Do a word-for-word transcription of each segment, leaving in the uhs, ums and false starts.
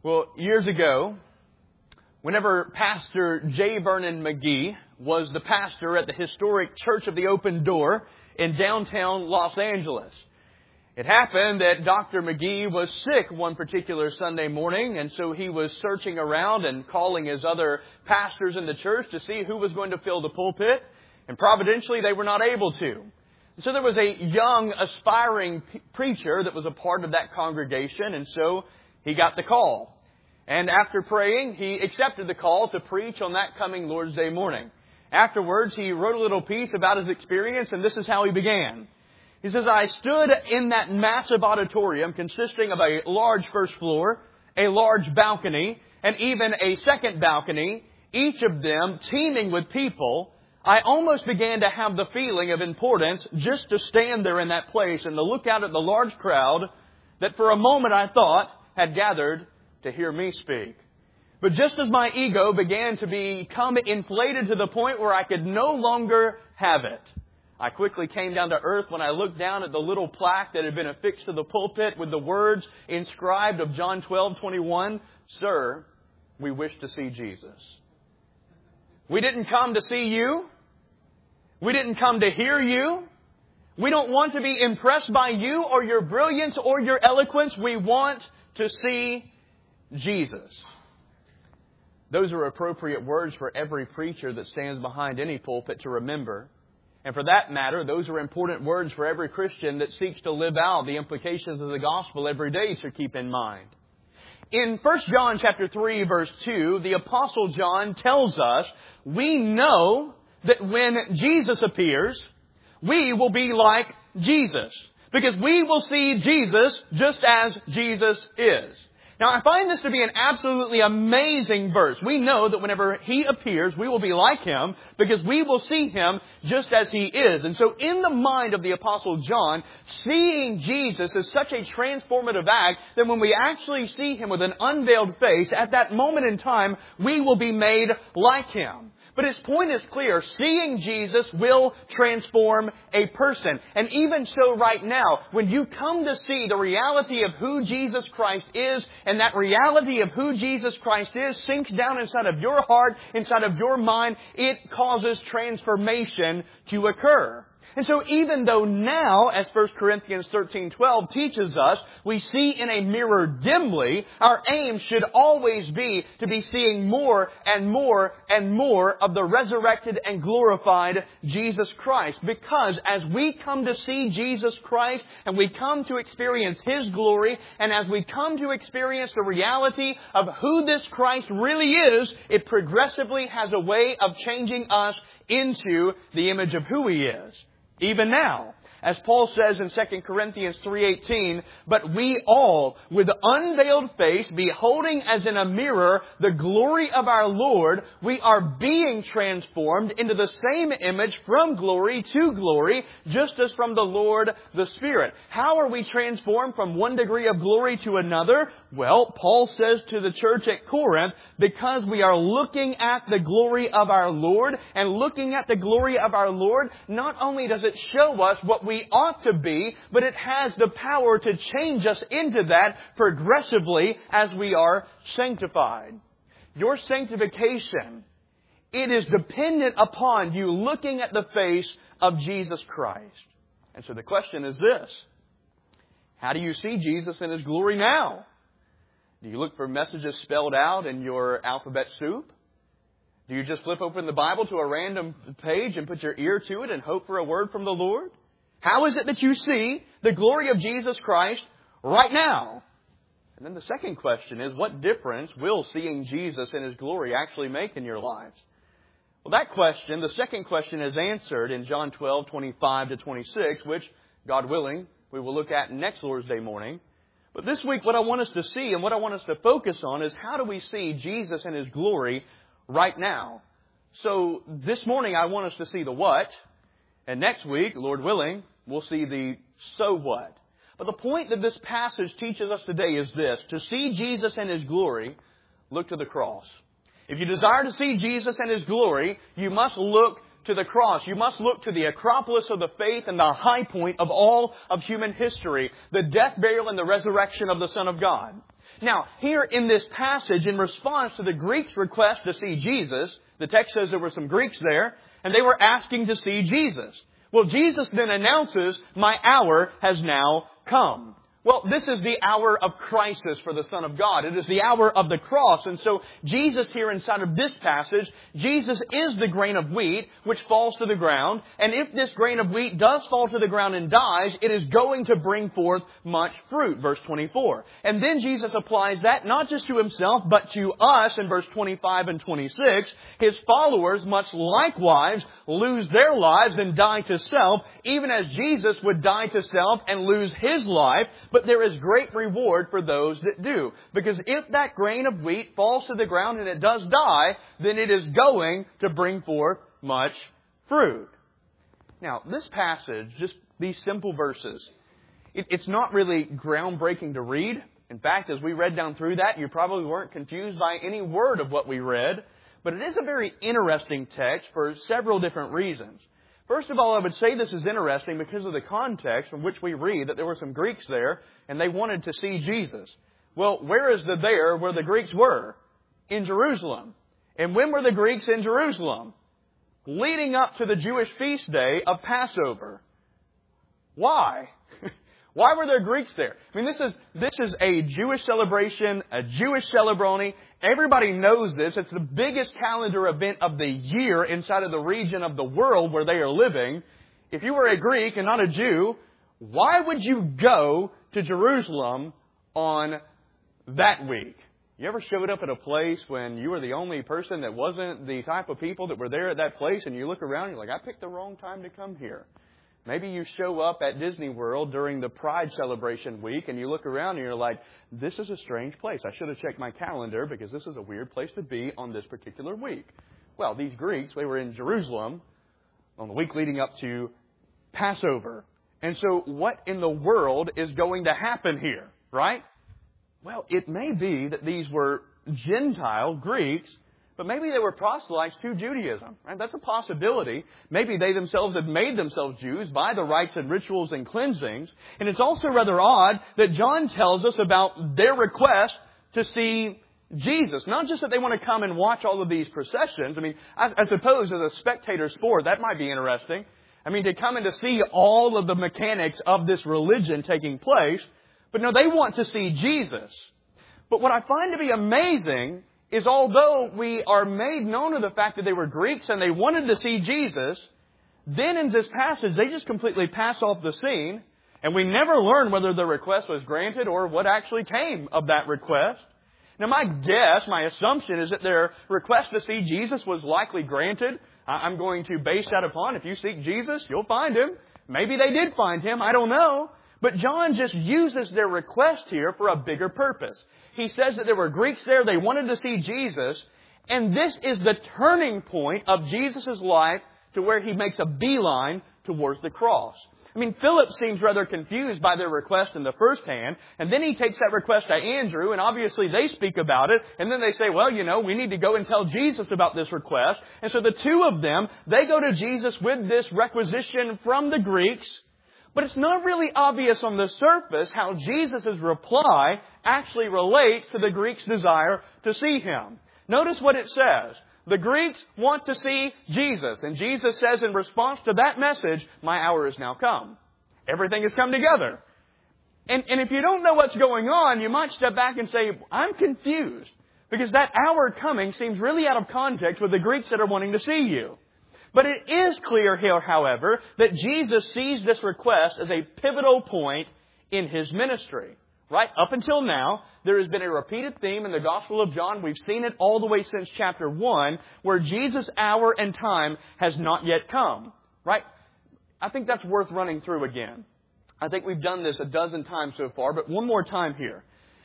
Well, years ago, whenever Pastor J. Vernon McGee was the pastor at the historic Church of the Open Door in downtown Los Angeles, it happened that Doctor McGee was sick one particular Sunday morning, and so he was searching around and calling his other pastors in the church to see who was going to fill the pulpit, and providentially they were not able to. So there was a young, aspiring p- preacher that was a part of that congregation, and so he got the call. And after praying, he accepted the call to preach on that coming Lord's Day morning. Afterwards, he wrote a little piece about his experience, and this is how he began. He says, I stood in that massive auditorium consisting of a large first floor, a large balcony, and even a second balcony, each of them teeming with people. I almost began to have the feeling of importance just to stand there in that place and to look out at the large crowd that for a moment I thought had gathered to hear me speak. But just as my ego began to become inflated to the point where I could no longer have it, I quickly came down to earth when I looked down at the little plaque that had been affixed to the pulpit with the words inscribed of John twelve twenty-one, Sir, we wish to see Jesus. We didn't come to see you. We didn't come to hear you. We don't want to be impressed by you or your brilliance or your eloquence. We want to see Jesus. Those are appropriate words for every preacher that stands behind any pulpit to remember. And for that matter, those are important words for every Christian that seeks to live out the implications of the gospel every day to keep in mind. In First John chapter three, verse two, the Apostle John tells us, we know that when Jesus appears, we will be like Jesus, because we will see Jesus just as Jesus is. Now, I find this to be an absolutely amazing verse. We know that whenever He appears, we will be like Him because we will see Him just as He is. And so in the mind of the Apostle John, seeing Jesus is such a transformative act that when we actually see Him with an unveiled face, at that moment in time, we will be made like Him. But his point is clear. Seeing Jesus will transform a person. And even so right now, when you come to see the reality of who Jesus Christ is, and that reality of who Jesus Christ is sinks down inside of your heart, inside of your mind, it causes transformation to occur. And so even though now, as First Corinthians thirteen twelve teaches us, we see in a mirror dimly, our aim should always be to be seeing more and more and more of the resurrected and glorified Jesus Christ. Because as we come to see Jesus Christ and we come to experience His glory, and as we come to experience the reality of who this Christ really is, it progressively has a way of changing us into the image of who He is. Even now, as Paul says in Second Corinthians three eighteen, but we all, with unveiled face, beholding as in a mirror the glory of our Lord, we are being transformed into the same image from glory to glory, just as from the Lord the Spirit. How are we transformed from one degree of glory to another? Well, Paul says to the church at Corinth, because we are looking at the glory of our Lord, and looking at the glory of our Lord, not only does it show us what we we ought to be, but it has the power to change us into that progressively as we are sanctified. Your sanctification, it is dependent upon you looking at the face of Jesus Christ. And so the question is this: how do you see Jesus in His glory now? Do you look for messages spelled out in your alphabet soup? Do you just flip open the Bible to a random page and put your ear to it and hope for a word from the Lord? How is it that you see the glory of Jesus Christ right now? And then the second question is, what difference will seeing Jesus in His glory actually make in your lives? Well, that question, the second question, is answered in John twelve twenty-five to twenty-six, which, God willing, we will look at next Lord's Day morning. But this week, what I want us to see and what I want us to focus on is, how do we see Jesus in His glory right now? So this morning, I want us to see the what. And next week, Lord willing, we'll see the so what. But the point that this passage teaches us today is this: to see Jesus in His glory, look to the cross. If you desire to see Jesus in His glory, you must look to the cross. You must look to the acropolis of the faith and the high point of all of human history, the death, burial, and the resurrection of the Son of God. Now, here in this passage, in response to the Greeks' request to see Jesus, the text says there were some Greeks there, and they were asking to see Jesus. Well, Jesus then announces, my hour has now come. Well, this is the hour of crisis for the Son of God. It is the hour of the cross. And so Jesus here inside of this passage, Jesus is the grain of wheat which falls to the ground. And if this grain of wheat does fall to the ground and dies, it is going to bring forth much fruit. Verse twenty-four. And then Jesus applies that not just to Himself, but to us in verse twenty-five and twenty-six. His followers must likewise lose their lives and die to self, even as Jesus would die to self and lose His life. But there is great reward for those that do. Because if that grain of wheat falls to the ground and it does die, then it is going to bring forth much fruit. Now, this passage, just these simple verses, it, it's not really groundbreaking to read. In fact, as we read down through that, you probably weren't confused by any word of what we read. But it is a very interesting text for several different reasons. First of all, I would say this is interesting because of the context from which we read that there were some Greeks there and they wanted to see Jesus. Well, where is the there where the Greeks were? In Jerusalem. And when were the Greeks in Jerusalem? Leading up to the Jewish feast day of Passover. Why? Why were there Greeks there? I mean, this is this is a Jewish celebration, a Jewish ceremony. Everybody knows this. It's the biggest calendar event of the year inside of the region of the world where they are living. If you were a Greek and not a Jew, why would you go to Jerusalem on that week? You ever showed up at a place when you were the only person that wasn't the type of people that were there at that place, and you look around and you're like, I picked the wrong time to come here? Maybe you show up at Disney World during the Pride celebration week and you look around and you're like, this is a strange place. I should have checked my calendar because this is a weird place to be on this particular week. Well, these Greeks, they were in Jerusalem on the week leading up to Passover. And so what in the world is going to happen here, right? Well, it may be that these were Gentile Greeks, but maybe they were proselytes to Judaism. Right? That's a possibility. Maybe they themselves had made themselves Jews by the rites and rituals and cleansings. And it's also rather odd that John tells us about their request to see Jesus. Not just that they want to come and watch all of these processions. I mean, I, I suppose as a spectator sport, that might be interesting. I mean, to come and to see all of the mechanics of this religion taking place. But no, they want to see Jesus. But what I find to be amazing is although we are made known of the fact that they were Greeks and they wanted to see Jesus, then in this passage they just completely pass off the scene, and we never learn whether the request was granted or what actually came of that request. Now my guess, my assumption is that their request to see Jesus was likely granted. I'm going to base that upon, if you seek Jesus, you'll find Him. Maybe they did find Him, I don't know. But John just uses their request here for a bigger purpose. He says that there were Greeks there, they wanted to see Jesus, and this is the turning point of Jesus' life to where He makes a beeline towards the cross. I mean, Philip seems rather confused by their request in the first hand, and then he takes that request to Andrew, and obviously they speak about it, and then they say, well, you know, we need to go and tell Jesus about this request. And so the two of them, they go to Jesus with this requisition from the Greeks. But it's not really obvious on the surface how Jesus' reply actually relates to the Greeks' desire to see Him. Notice what it says. The Greeks want to see Jesus. And Jesus says in response to that message, my hour is now come. Everything has come together. And, and if you don't know what's going on, you might step back and say, I'm confused. Because that hour coming seems really out of context with the Greeks that are wanting to see you. But it is clear here, however, that Jesus sees this request as a pivotal point in His ministry. Right? Up until now, there has been a repeated theme in the Gospel of John. We've seen it all the way since chapter one, where Jesus' hour and time has not yet come. Right? I think that's worth running through again. I think we've done this a dozen times so far, but one more time here.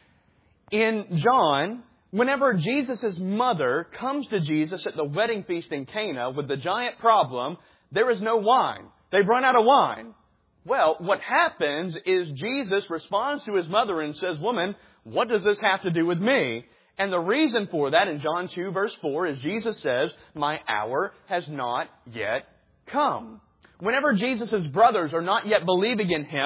In John, whenever Jesus' mother comes to Jesus at the wedding feast in Cana with the giant problem, there is no wine. They've run out of wine. Well, what happens is Jesus responds to His mother and says, woman, what does this have to do with me? And the reason for that in John two verse four is Jesus says, my hour has not yet come. Whenever Jesus' brothers are not yet believing in Him,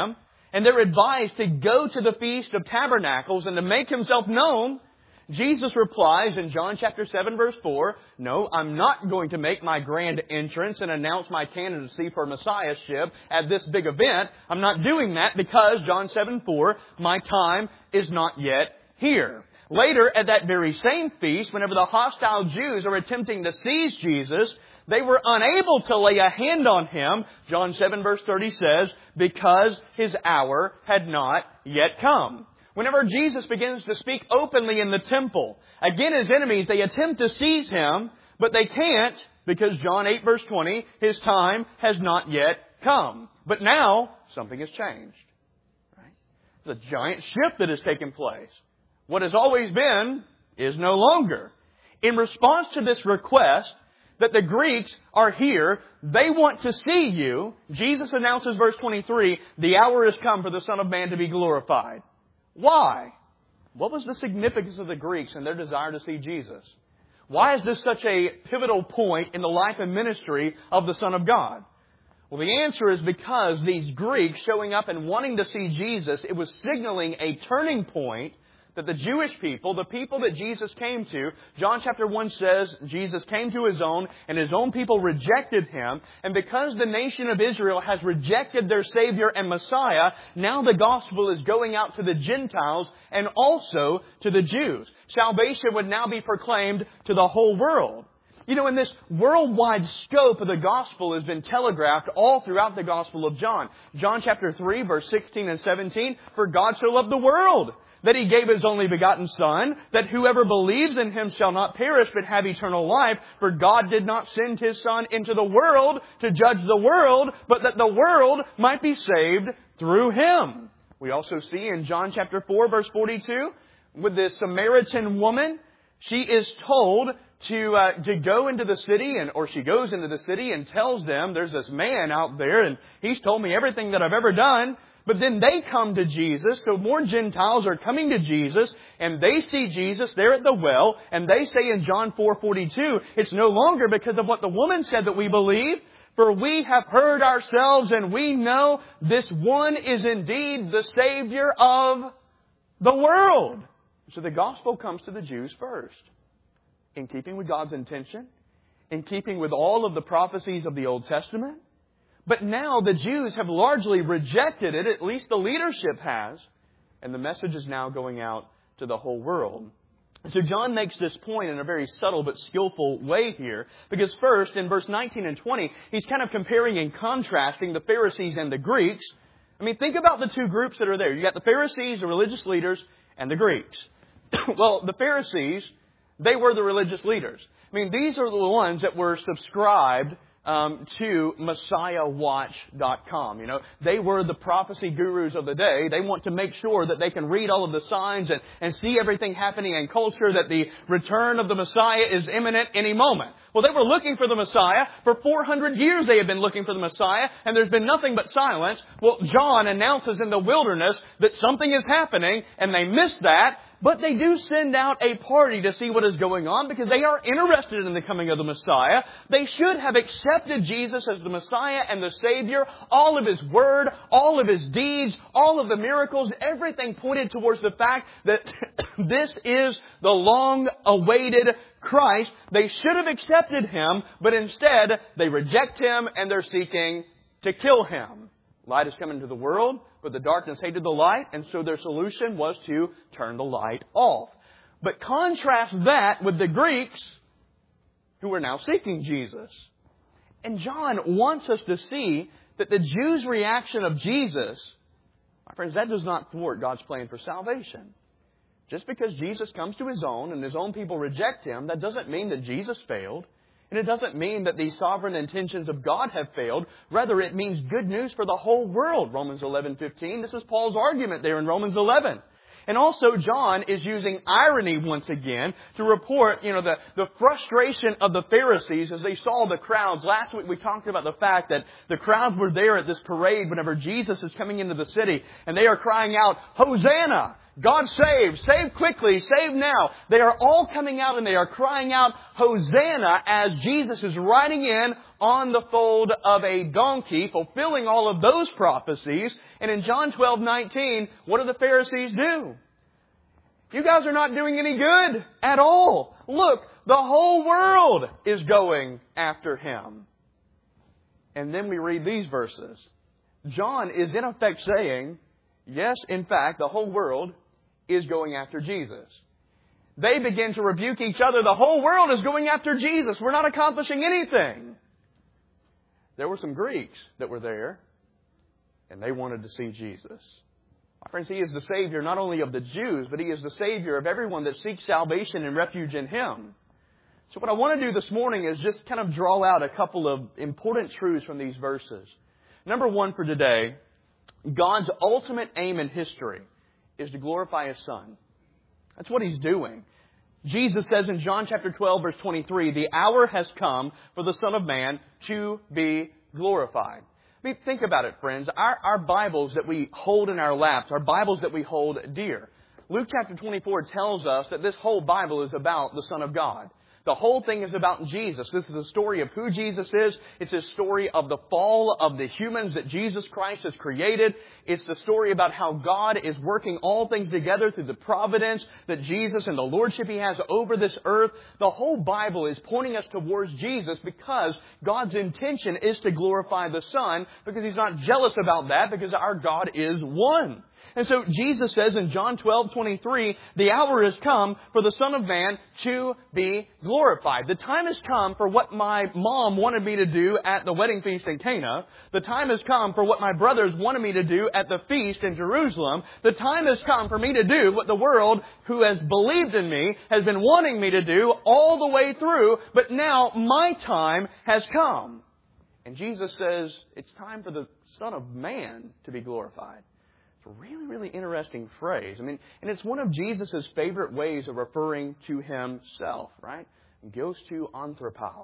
and they're advised to go to the Feast of Tabernacles and to make Himself known, Jesus replies in John chapter seven verse four, no, I'm not going to make my grand entrance and announce my candidacy for Messiahship at this big event. I'm not doing that because, John seven four, my time is not yet here. Later, at that very same feast, whenever the hostile Jews are attempting to seize Jesus, they were unable to lay a hand on Him, John seven verse thirty says, because His hour had not yet come. Whenever Jesus begins to speak openly in the temple, again His enemies, they attempt to seize Him, but they can't because John eight verse twenty, His time has not yet come. But now, something has changed. Right? There's a giant shift that has taken place. What has always been is no longer. In response to this request that the Greeks are here, they want to see you, Jesus announces verse twenty-three, the hour has come for the Son of Man to be glorified. Why? What was the significance of the Greeks and their desire to see Jesus? Why is this such a pivotal point in the life and ministry of the Son of God? Well, the answer is because these Greeks showing up and wanting to see Jesus, it was signaling a turning point that the Jewish people, the people that Jesus came to, John chapter one says Jesus came to His own and His own people rejected Him. And because the nation of Israel has rejected their Savior and Messiah, now the gospel is going out to the Gentiles and also to the Jews. Salvation would now be proclaimed to the whole world. You know, in this worldwide scope of the gospel has been telegraphed all throughout the Gospel of John. John chapter three, verse sixteen and seventeen, for God so loved the world that He gave His only begotten Son, that whoever believes in Him shall not perish but have eternal life. For God did not send His Son into the world to judge the world, but that the world might be saved through Him. We also see in John chapter four, verse forty-two, with this Samaritan woman, she is told to uh, to go into the city, and or she goes into the city and tells them, there's this man out there, and he's told me everything that I've ever done. But then they come to Jesus, so more Gentiles are coming to Jesus, and they see Jesus there at the well, and they say in John four forty-two, it's no longer because of what the woman said that we believe, for we have heard ourselves, and we know this one is indeed the Savior of the world. So the gospel comes to the Jews first, in keeping with God's intention, in keeping with all of the prophecies of the Old Testament. But now the Jews have largely rejected it, at least the leadership has, and the message is now going out to the whole world. So John makes this point in a very subtle but skillful way here, because first, in verse nineteen and twenty, he's kind of comparing and contrasting the Pharisees and the Greeks. I mean, think about the two groups that are there. You got the Pharisees, the religious leaders, and the Greeks. Well, the Pharisees, they were the religious leaders. I mean, these are the ones that were subscribed Um, to Messiah Watch dot com. You know, they were the prophecy gurus of the day. They want to make sure that they can read all of the signs and, and see everything happening in culture, that the return of the Messiah is imminent any moment. Well, they were looking for the Messiah. For four hundred years they have been looking for the Messiah, and there's been nothing but silence. Well, John announces in the wilderness that something is happening, and they missed that. But they do send out a party to see what is going on because they are interested in the coming of the Messiah. They should have accepted Jesus as the Messiah and the Savior. All of His Word, all of His deeds, all of the miracles, everything pointed towards the fact that this is the long-awaited Christ. They should have accepted Him, but instead they reject Him and they're seeking to kill Him. Light has come into the world, but the darkness hated the light, and so their solution was to turn the light off. But contrast that with the Greeks, who are now seeking Jesus. And John wants us to see that the Jews' reaction of Jesus, my friends, that does not thwart God's plan for salvation. Just because Jesus comes to His own and His own people reject Him, that doesn't mean that Jesus failed. And it doesn't mean that the sovereign intentions of God have failed. Rather, it means good news for the whole world. Romans eleven fifteen. This is Paul's argument there in Romans eleven. And also, John is using irony once again to report, you know, the, the frustration of the Pharisees as they saw the crowds. Last week we talked about the fact that the crowds were there at this parade whenever Jesus is coming into the city. And they are crying out, Hosanna! God save, save quickly, save now. They are all coming out and they are crying out, Hosanna, as Jesus is riding in on the fold of a donkey, fulfilling all of those prophecies. And in John twelve nineteen, what do the Pharisees do? You guys are not doing any good at all. Look, the whole world is going after Him. And then we read these verses. John is in effect saying, yes, in fact, the whole world is going after Jesus. They begin to rebuke each other. The whole world is going after Jesus. We're not accomplishing anything. There were some Greeks that were there, and they wanted to see Jesus. My friends, He is the Savior not only of the Jews, but He is the Savior of everyone that seeks salvation and refuge in Him. So what I want to do this morning is just kind of draw out a couple of important truths from these verses. Number one for today, God's ultimate aim in history is to glorify His Son. That's what He's doing. Jesus says in John chapter twelve, verse twenty-three, the hour has come for the Son of Man to be glorified. I mean, think about it, friends. Our, our Bibles that we hold in our laps, our Bibles that we hold dear. Luke chapter twenty-four tells us that this whole Bible is about the Son of God. The whole thing is about Jesus. This is a story of who Jesus is. It's a story of the fall of the humans that Jesus Christ has created. It's the story about how God is working all things together through the providence that Jesus and the lordship He has over this earth. The whole Bible is pointing us towards Jesus because God's intention is to glorify the Son, because He's not jealous about that, because our God is one. And so Jesus says in John twelve twenty-three, the hour has come for the Son of Man to be glorified. The time has come for what my mom wanted me to do at the wedding feast in Cana. The time has come for what my brothers wanted me to do at the feast in Jerusalem. The time has come for me to do what the world who has believed in me has been wanting me to do all the way through. But now my time has come. And Jesus says it's time for the Son of Man to be glorified. It's a really, really interesting phrase. I mean, and it's one of Jesus' favorite ways of referring to Himself, right? Gos to anthropao.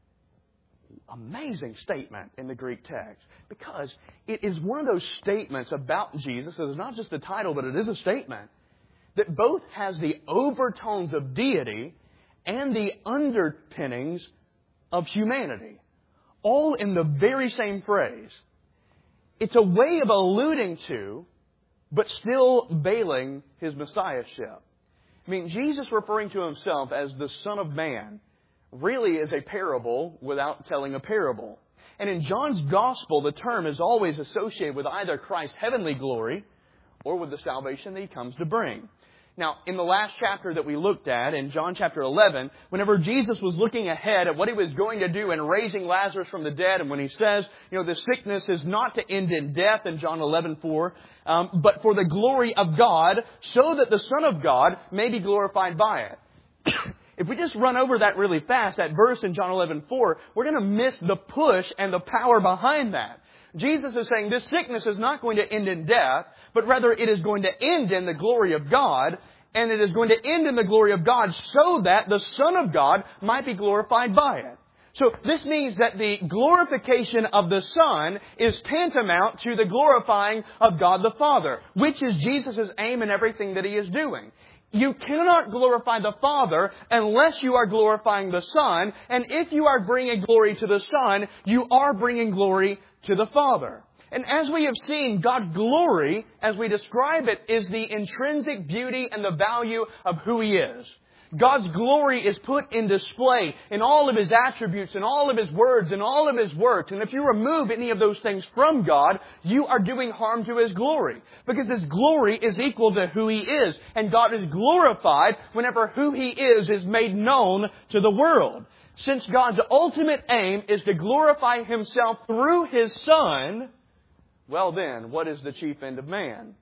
Amazing statement in the Greek text, because it is one of those statements about Jesus. It's not just a title, but it is a statement that both has the overtones of deity and the underpinnings of humanity, all in the very same phrase. It's a way of alluding to, but still veiling His messiahship. I mean, Jesus referring to Himself as the Son of Man really is a parable without telling a parable. And in John's Gospel, the term is always associated with either Christ's heavenly glory or with the salvation that He comes to bring. Now, in the last chapter that we looked at, in John chapter eleven, whenever Jesus was looking ahead at what He was going to do in raising Lazarus from the dead, and when He says, you know, the sickness is not to end in death in John eleven four, um, but for the glory of God, so that the Son of God may be glorified by it. If we just run over that really fast, that verse in John eleven four, we're going to miss the push and the power behind that. Jesus is saying this sickness is not going to end in death, but rather it is going to end in the glory of God, and it is going to end in the glory of God so that the Son of God might be glorified by it. So this means that the glorification of the Son is tantamount to the glorifying of God the Father, which is Jesus' aim in everything that He is doing. You cannot glorify the Father unless you are glorifying the Son. And if you are bringing glory to the Son, you are bringing glory to the Father. And as we have seen, God's glory, as we describe it, is the intrinsic beauty and the value of who He is. God's glory is put in display in all of His attributes, in all of His words, in all of His works. And if you remove any of those things from God, you are doing harm to His glory. Because His glory is equal to who He is. And God is glorified whenever who He is is made known to the world. Since God's ultimate aim is to glorify Himself through His Son, well then, what is the chief end of man?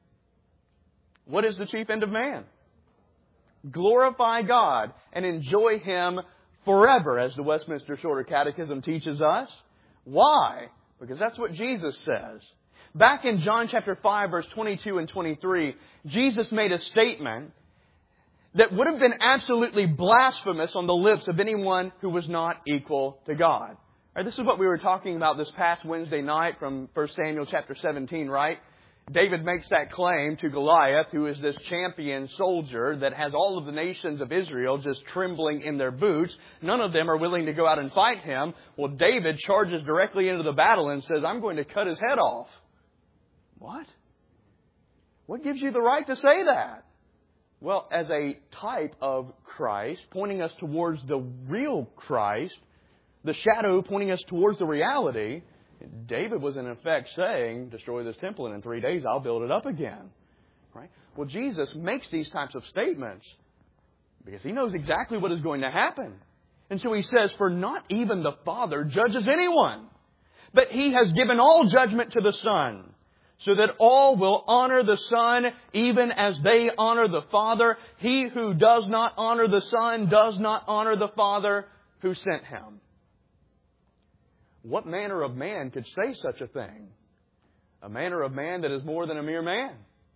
What is the chief end of man? Glorify God and enjoy Him forever, as the Westminster Shorter Catechism teaches us. Why? Because that's what Jesus says. Back in John chapter five, verse twenty-two and twenty-three, Jesus made a statement that would have been absolutely blasphemous on the lips of anyone who was not equal to God. Right, this is what we were talking about this past Wednesday night from First Samuel chapter seventeen, right? David makes that claim to Goliath, who is this champion soldier that has all of the nations of Israel just trembling in their boots. None of them are willing to go out and fight him. Well, David charges directly into the battle and says, I'm going to cut his head off. What? What gives you the right to say that? Well, as a type of Christ, pointing us towards the real Christ, the shadow pointing us towards the reality, David was in effect saying, destroy this temple and in three days I'll build it up again. Right? Well, Jesus makes these types of statements because He knows exactly what is going to happen. And so He says, for not even the Father judges anyone, but He has given all judgment to the Son, so that all will honor the Son even as they honor the Father. He who does not honor the Son does not honor the Father who sent Him. What manner of man could say such a thing? A manner of man that is more than a mere man.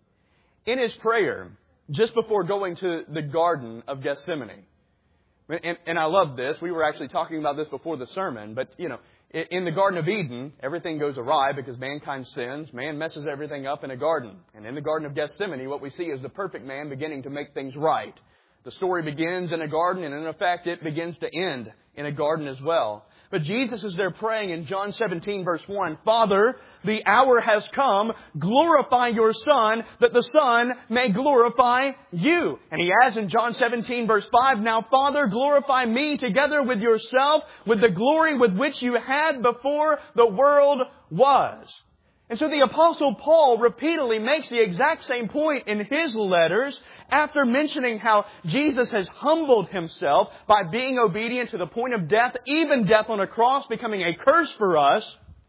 In His prayer, just before going to the Garden of Gethsemane, and, and I love this. We were actually talking about this before the sermon, but, you know, in the Garden of Eden, everything goes awry because mankind sins. Man messes everything up in a garden. And in the Garden of Gethsemane, what we see is the perfect man beginning to make things right. The story begins in a garden, and in effect, it begins to end in a garden as well. But Jesus is there praying in John seventeen, verse one, Father, the hour has come. Glorify your Son, that the Son may glorify you. And He adds in John seventeen, verse five, Now, Father, glorify me together with yourself, with the glory with which you had before the world was. And so the Apostle Paul repeatedly makes the exact same point in his letters after mentioning how Jesus has humbled Himself by being obedient to the point of death, even death on a cross, becoming a curse for us.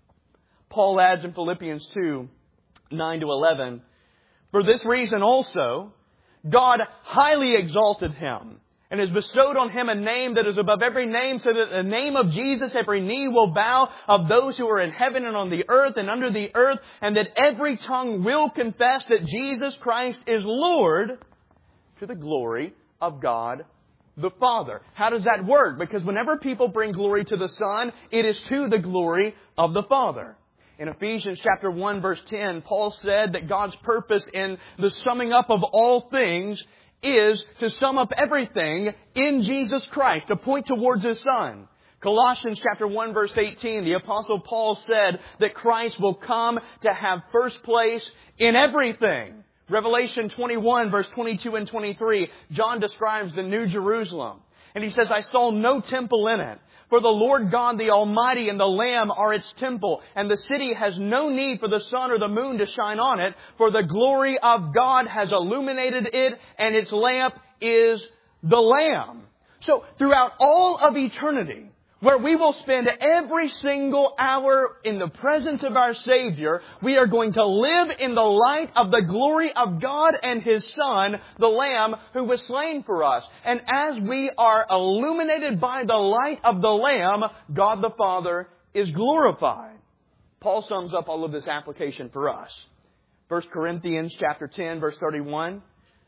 Paul adds in Philippians two, nine to eleven, For this reason also, God highly exalted Him and has bestowed on Him a name that is above every name, so that in the name of Jesus every knee will bow, of those who are in heaven and on the earth and under the earth, and that every tongue will confess that Jesus Christ is Lord, to the glory of God the Father. How does that work? Because whenever people bring glory to the Son, it is to the glory of the Father. In Ephesians chapter one, verse ten, Paul said that God's purpose in the summing up of all things is to sum up everything in Jesus Christ, to point towards His Son. Colossians chapter one, verse eighteen, the Apostle Paul said that Christ will come to have first place in everything. Revelation twenty-one, verse twenty-two and twenty-three, John describes the New Jerusalem. And he says, I saw no temple in it. For the Lord God, the Almighty, and the Lamb are its temple, and the city has no need for the sun or the moon to shine on it, for the glory of God has illuminated it, and its lamp is the Lamb. So, throughout all of eternity, where we will spend every single hour in the presence of our Savior, we are going to live in the light of the glory of God and His Son, the Lamb, who was slain for us. And as we are illuminated by the light of the Lamb, God the Father is glorified. Paul sums up all of this application for us. First Corinthians chapter ten, verse thirty-one.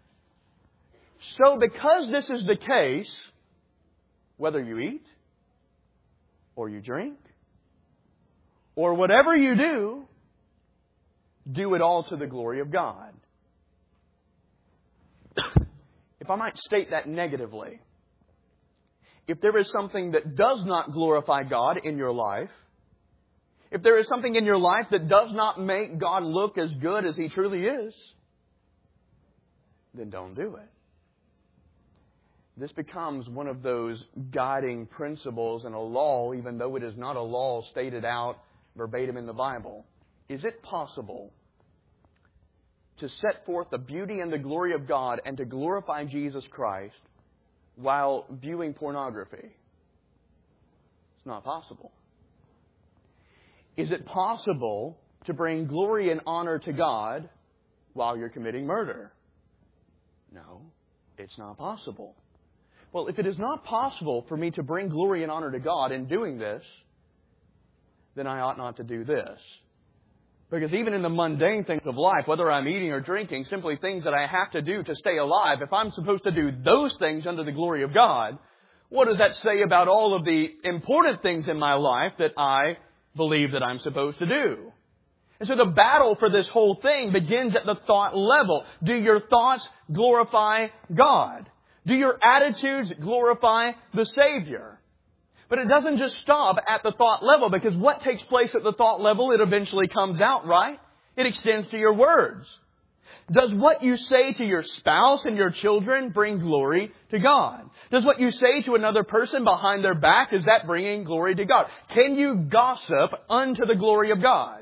So because this is the case, whether you eat, or you drink, or whatever you do, do it all to the glory of God. If I might state that negatively, if there is something that does not glorify God in your life, if there is something in your life that does not make God look as good as He truly is, then don't do it. This becomes one of those guiding principles and a law, even though it is not a law stated out verbatim in the Bible. Is it possible to set forth the beauty and the glory of God and to glorify Jesus Christ while viewing pornography? It's not possible. Is it possible to bring glory and honor to God while you're committing murder? No, it's not possible. Well, if it is not possible for me to bring glory and honor to God in doing this, then I ought not to do this. Because even in the mundane things of life, whether I'm eating or drinking, simply things that I have to do to stay alive, if I'm supposed to do those things under the glory of God, what does that say about all of the important things in my life that I believe that I'm supposed to do? And so the battle for this whole thing begins at the thought level. Do your thoughts glorify God? Do your attitudes glorify the Savior? But it doesn't just stop at the thought level, because what takes place at the thought level, it eventually comes out, right? It extends to your words. Does what you say to your spouse and your children bring glory to God? Does what you say to another person behind their back, is that bringing glory to God? Can you gossip unto the glory of God?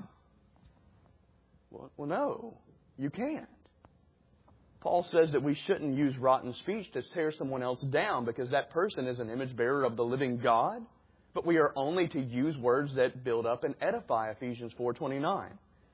Well, no, you can't. Paul says that we shouldn't use rotten speech to tear someone else down, because that person is an image bearer of the living God. But we are only to use words that build up and edify, Ephesians four twenty-nine.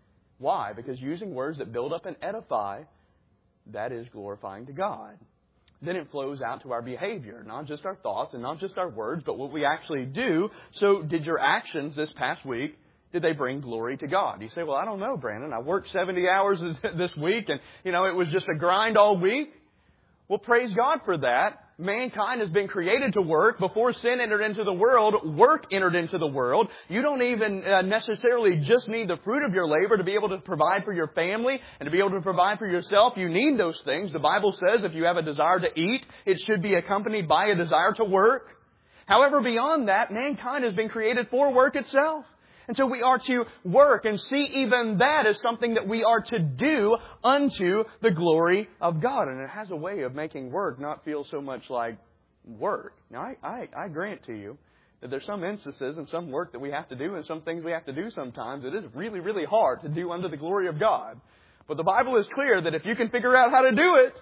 Why? Because using words that build up and edify, that is glorifying to God. Then it flows out to our behavior, not just our thoughts and not just our words, but what we actually do. So did your actions this past week, did they bring glory to God? You say, well, I don't know, Brandon. I worked seventy hours this week and, you know, it was just a grind all week. Well, praise God for that. Mankind has been created to work. Before sin entered into the world, work entered into the world. You don't even uh, necessarily just need the fruit of your labor to be able to provide for your family and to be able to provide for yourself. You need those things. The Bible says if you have a desire to eat, it should be accompanied by a desire to work. However, beyond that, mankind has been created for work itself. And so we are to work and see even that as something that we are to do unto the glory of God. And it has a way of making work not feel so much like work. Now, I, I, I grant to you that there's some instances and some work that we have to do and some things we have to do sometimes. It is really, really hard to do unto the glory of God. But the Bible is clear that if you can figure out how to do it,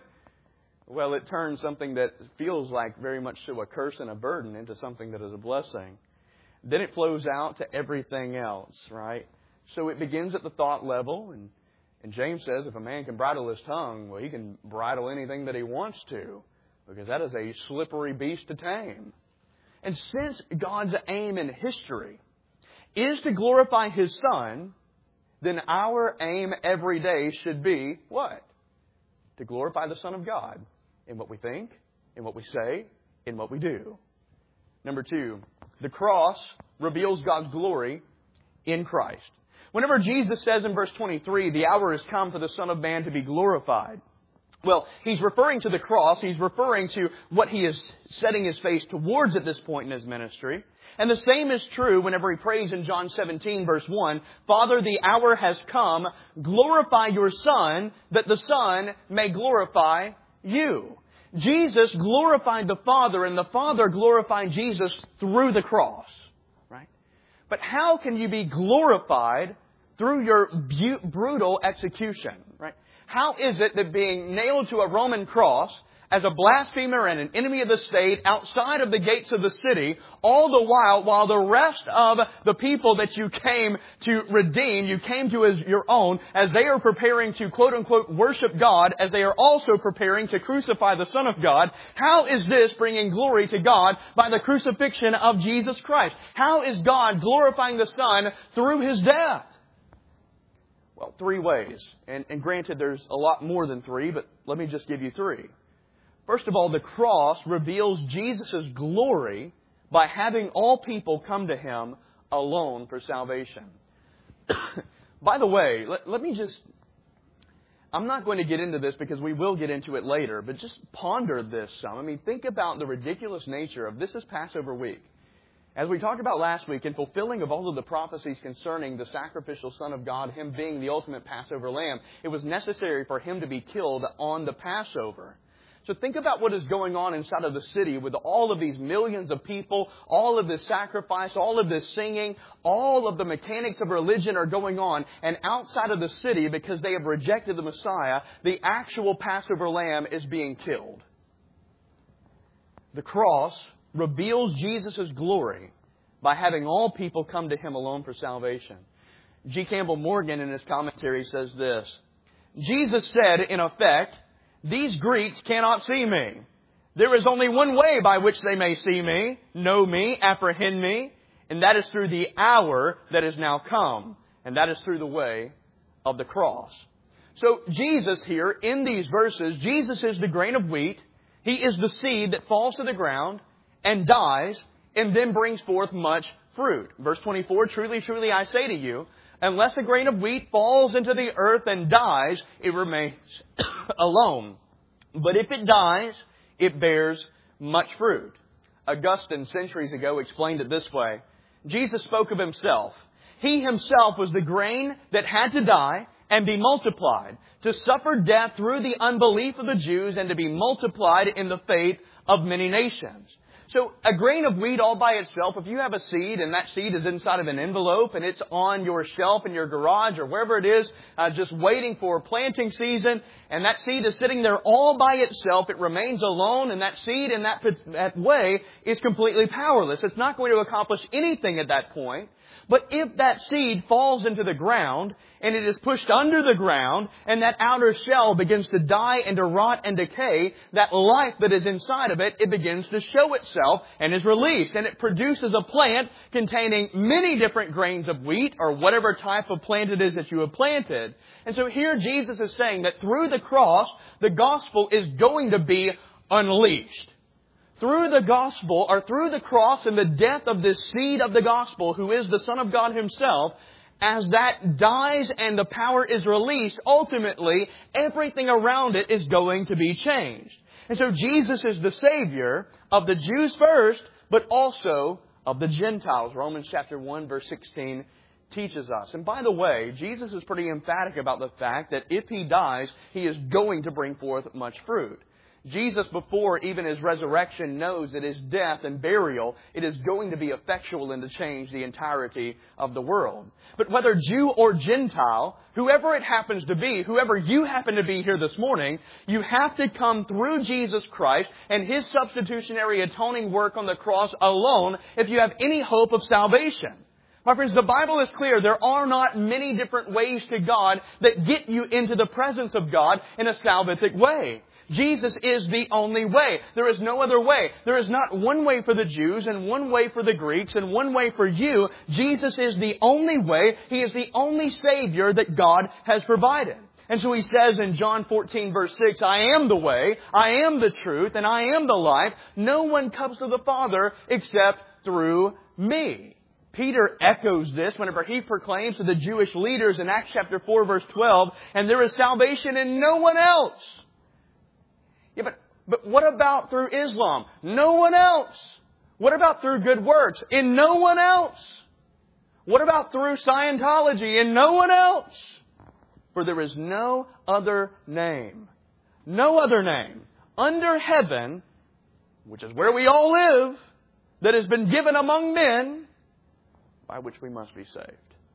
well, it turns something that feels like very much so a curse and a burden into something that is a blessing. Then it flows out to everything else, right? So it begins at the thought level. And, and James says if a man can bridle his tongue, well, he can bridle anything that he wants to, because that is a slippery beast to tame. And since God's aim in history is to glorify His Son, then our aim every day should be what? To glorify the Son of God in what we think, in what we say, in what we do. Number two, the cross reveals God's glory in Christ. Whenever Jesus says in verse twenty-three, the hour has come for the Son of Man to be glorified, well, He's referring to the cross. He's referring to what He is setting His face towards at this point in His ministry. And the same is true whenever He prays in John seventeen, verse one, Father, the hour has come. Glorify your Son, that the Son may glorify you. Jesus glorified the Father, and the Father glorified Jesus through the cross, right? But how can you be glorified through your bu- brutal execution, right? How is it that being nailed to a Roman cross as a blasphemer and an enemy of the state outside of the gates of the city, all the while, while the rest of the people that you came to redeem, you came to as your own, as they are preparing to quote-unquote worship God, as they are also preparing to crucify the Son of God, how is this bringing glory to God by the crucifixion of Jesus Christ? How is God glorifying the Son through His death? Well, three ways. And, and granted, there's a lot more than three, but let me just give you three. First of all, the cross reveals Jesus' glory by having all people come to Him alone for salvation. By the way, let, let me just... I'm not going to get into this because we will get into it later, but just ponder this some. I mean, think about the ridiculous nature of this is Passover week. As we talked about last week, in fulfilling of all of the prophecies concerning the sacrificial Son of God, Him being the ultimate Passover lamb, it was necessary for Him to be killed on the Passover. So think about what is going on inside of the city with all of these millions of people, all of this sacrifice, all of this singing, all of the mechanics of religion are going on. And outside of the city, because they have rejected the Messiah, the actual Passover lamb is being killed. The cross reveals Jesus' glory by having all people come to Him alone for salvation. G. Campbell Morgan in his commentary says this, Jesus said, in effect, these Greeks cannot see me. There is only one way by which they may see me, know me, apprehend me, and that is through the hour that is now come, and that is through the way of the cross. So Jesus here, in these verses, Jesus is the grain of wheat. He is the seed that falls to the ground and dies and then brings forth much fruit. Verse twenty-four, truly, truly, I say to you, Unless a grain of wheat falls into the earth and dies, it remains alone. But if it dies, it bears much fruit. Augustine, centuries ago, explained it this way. Jesus spoke of Himself. He Himself was the grain that had to die and be multiplied, to suffer death through the unbelief of the Jews and to be multiplied in the faith of many nations. So a grain of wheat all by itself, if you have a seed and that seed is inside of an envelope and it's on your shelf in your garage or wherever it is, uh, just waiting for planting season, and that seed is sitting there all by itself, it remains alone, and that seed in that, that way is completely powerless. It's not going to accomplish anything at that point. But if that seed falls into the ground and it is pushed under the ground and that outer shell begins to die and to rot and decay, that life that is inside of it, it begins to show itself and is released. And it produces a plant containing many different grains of wheat or whatever type of plant it is that you have planted. And so here Jesus is saying that through the cross, the gospel is going to be unleashed. Through the gospel, or through the cross and the death of this seed of the gospel, who is the Son of God Himself, as that dies and the power is released, ultimately, everything around it is going to be changed. And so Jesus is the Savior of the Jews first, but also of the Gentiles. Romans chapter one, verse sixteen teaches us. And by the way, Jesus is pretty emphatic about the fact that if He dies, He is going to bring forth much fruit. Jesus, before even His resurrection, knows that His death and burial, it is going to be effectual and to change the entirety of the world. But whether Jew or Gentile, whoever it happens to be, whoever you happen to be here this morning, you have to come through Jesus Christ and His substitutionary atoning work on the cross alone if you have any hope of salvation. My friends, the Bible is clear. There are not many different ways to God that get you into the presence of God in a salvific way. Jesus is the only way. There is no other way. There is not one way for the Jews and one way for the Greeks and one way for you. Jesus is the only way. He is the only Savior that God has provided. And so He says in John fourteen verse six, I am the way, I am the truth, and I am the life. No one comes to the Father except through me. Peter echoes this whenever he proclaims to the Jewish leaders in Acts chapter four verse twelve, and there is salvation in no one else. Yeah, but, but what about through Islam? No one else. What about through good works? In no one else. What about through Scientology? In no one else. For there is no other name. No other name under heaven, which is where we all live, that has been given among men, by which we must be saved.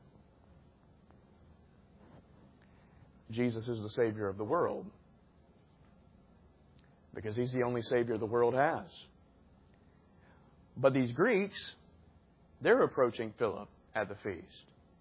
Jesus is the Savior of the world. Because He's the only Savior the world has. But these Greeks, they're approaching Philip at the feast.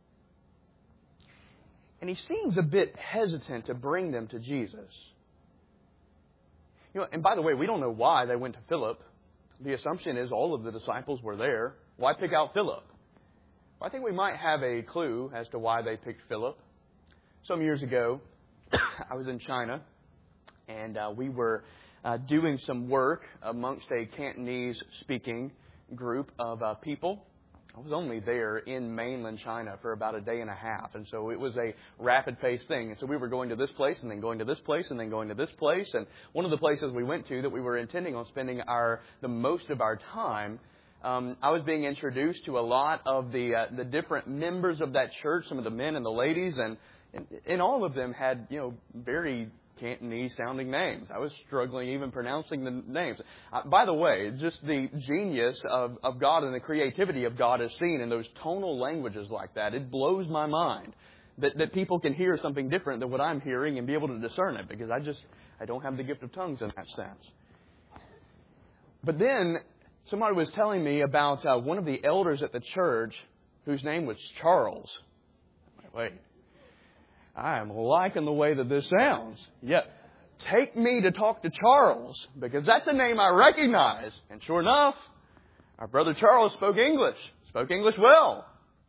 And he seems a bit hesitant to bring them to Jesus. You know, and by the way, we don't know why they went to Philip. The assumption is all of the disciples were there. Why pick out Philip? Well, I think we might have a clue as to why they picked Philip. Some years ago, I was in China, and uh, we were Uh, doing some work amongst a Cantonese-speaking group of uh, people. I was only there in mainland China for about a day and a half, and so it was a rapid-paced thing. And so we were going to this place, and then going to this place, and then going to this place. And one of the places we went to that we were intending on spending our the most of our time, um, I was being introduced to a lot of the uh, the different members of that church, some of the men and the ladies, and and, and all of them had, you know, very Cantonese-sounding names. I was struggling even pronouncing the names. Uh, by the way, just the genius of, of God and the creativity of God is seen in those tonal languages like that. It blows my mind that, that people can hear something different than what I'm hearing and be able to discern it, because I just, I don't have the gift of tongues in that sense. But then somebody was telling me about uh, one of the elders at the church whose name was Charles. Wait. I am liking the way that this sounds. Yeah, take me to talk to Charles, because that's a name I recognize. And sure enough, our brother Charles spoke English, spoke English well.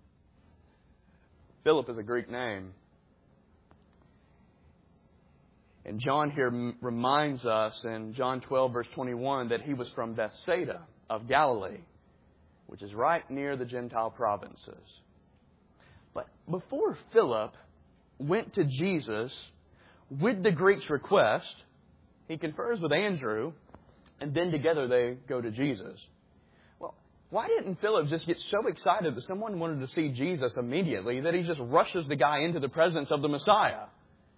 Philip is a Greek name. And John here reminds us in John twelve, verse twenty-one, that he was from Bethsaida of Galilee, which is right near the Gentile provinces. But before Philip went to Jesus with the Greek's request, he confers with Andrew, and then together they go to Jesus. Well, why didn't Philip just get so excited that someone wanted to see Jesus immediately that he just rushes the guy into the presence of the Messiah?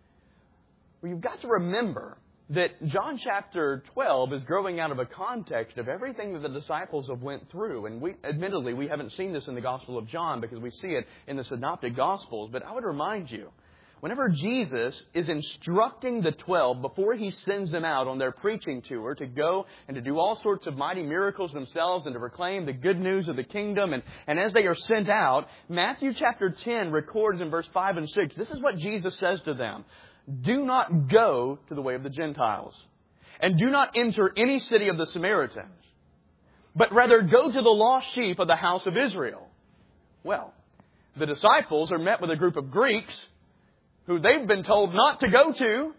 Well, you've got to remember that John chapter twelve is growing out of a context of everything that the disciples have went through. And we, admittedly, we haven't seen this in the Gospel of John because we see it in the Synoptic Gospels. But I would remind you, whenever Jesus is instructing the twelve before He sends them out on their preaching tour to go and to do all sorts of mighty miracles themselves and to proclaim the good news of the kingdom, and, and as they are sent out, Matthew chapter ten records in verse five and six, this is what Jesus says to them. Do not go to the way of the Gentiles, and do not enter any city of the Samaritans, but rather go to the lost sheep of the house of Israel. Well, the disciples are met with a group of Greeks who they've been told not to go to.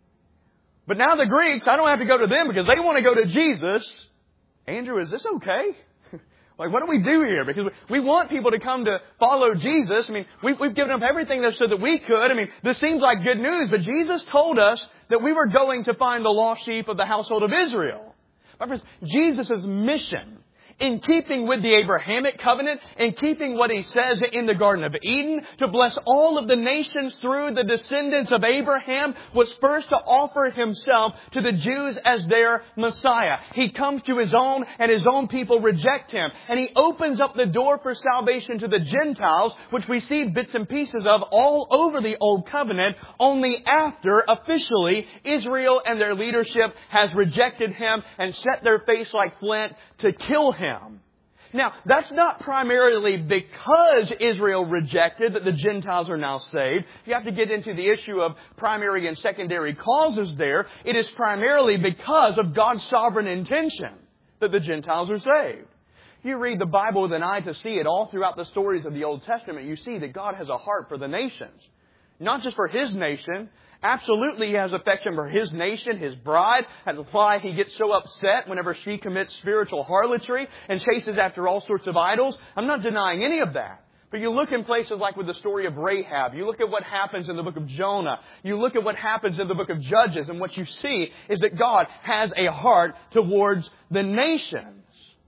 But now the Greeks, I don't have to go to them because they want to go to Jesus. Andrew, is this okay? Like, what do we do here? Because we want people to come to follow Jesus. I mean, we've, we've given up everything so that we could. I mean, this seems like good news, but Jesus told us that we were going to find the lost sheep of the household of Israel. My friends, Jesus' mission, in keeping with the Abrahamic covenant, in keeping what He says in the Garden of Eden, to bless all of the nations through the descendants of Abraham, was first to offer Himself to the Jews as their Messiah. He comes to His own, and His own people reject Him. And He opens up the door for salvation to the Gentiles, which we see bits and pieces of all over the Old Covenant, only after, officially, Israel and their leadership has rejected Him and set their face like flint to kill Him. Now, that's not primarily because Israel rejected that the Gentiles are now saved. You have to get into the issue of primary and secondary causes there. It is primarily because of God's sovereign intention that the Gentiles are saved. You read the Bible with an eye to see it all throughout the stories of the Old Testament. You see that God has a heart for the nations. Not just for His nation. Absolutely, He has affection for His nation, His bride. That's why He gets so upset whenever she commits spiritual harlotry and chases after all sorts of idols. I'm not denying any of that. But you look in places like with the story of Rahab. You look at what happens in the book of Jonah. You look at what happens in the book of Judges. And what you see is that God has a heart towards the nations.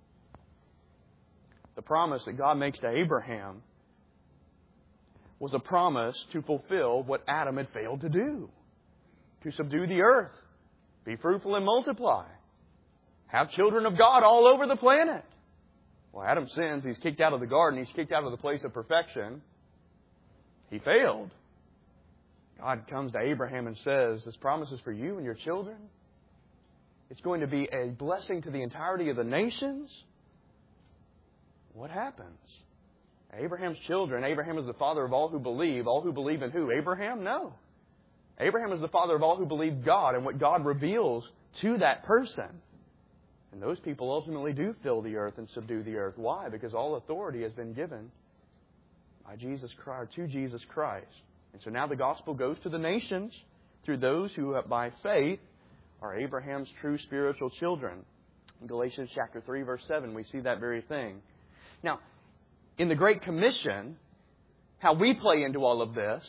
The promise that God makes to Abraham was a promise to fulfill what Adam had failed to do. To subdue the earth, be fruitful and multiply, have children of God all over the planet. Well, Adam sins, he's kicked out of the garden, he's kicked out of the place of perfection. He failed. God comes to Abraham and says, this promise is for you and your children. It's going to be a blessing to the entirety of the nations. What happens? Abraham's children. Abraham is the father of all who believe. All who believe in who? Abraham? No. Abraham is the father of all who believe God and what God reveals to that person. And those people ultimately do fill the earth and subdue the earth. Why? Because all authority has been given by Jesus Christ, to Jesus Christ. And so now the gospel goes to the nations through those who, by faith, are Abraham's true spiritual children. In Galatians chapter three, verse seven, we see that very thing. Now, in the Great Commission, how we play into all of this,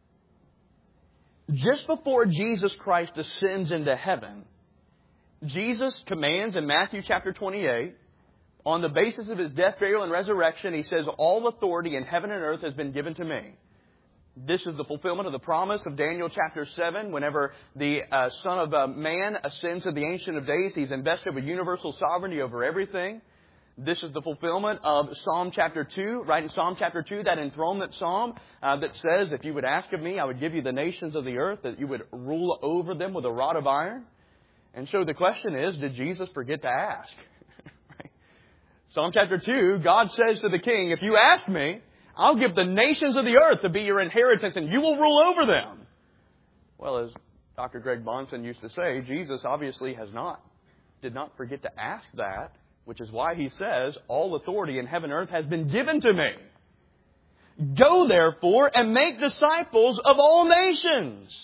just before Jesus Christ ascends into heaven, Jesus commands in Matthew chapter twenty-eight, on the basis of His death, burial, and resurrection, He says, all authority in heaven and earth has been given to me. This is the fulfillment of the promise of Daniel chapter seven. Whenever the uh, Son of uh, Man ascends to the Ancient of Days, He's invested with universal sovereignty over everything. This is the fulfillment of Psalm chapter two, right in Psalm chapter two, that enthronement psalm uh, that says, if you would ask of me, I would give you the nations of the earth, that you would rule over them with a rod of iron. And so the question is, did Jesus forget to ask? Right? Psalm chapter two, God says to the king, if you ask me, I'll give the nations of the earth to be your inheritance and you will rule over them. Well, as Doctor Greg Bonson used to say, Jesus obviously has not, did not forget to ask that. Which is why He says, all authority in heaven and earth has been given to me. Go therefore and make disciples of all nations.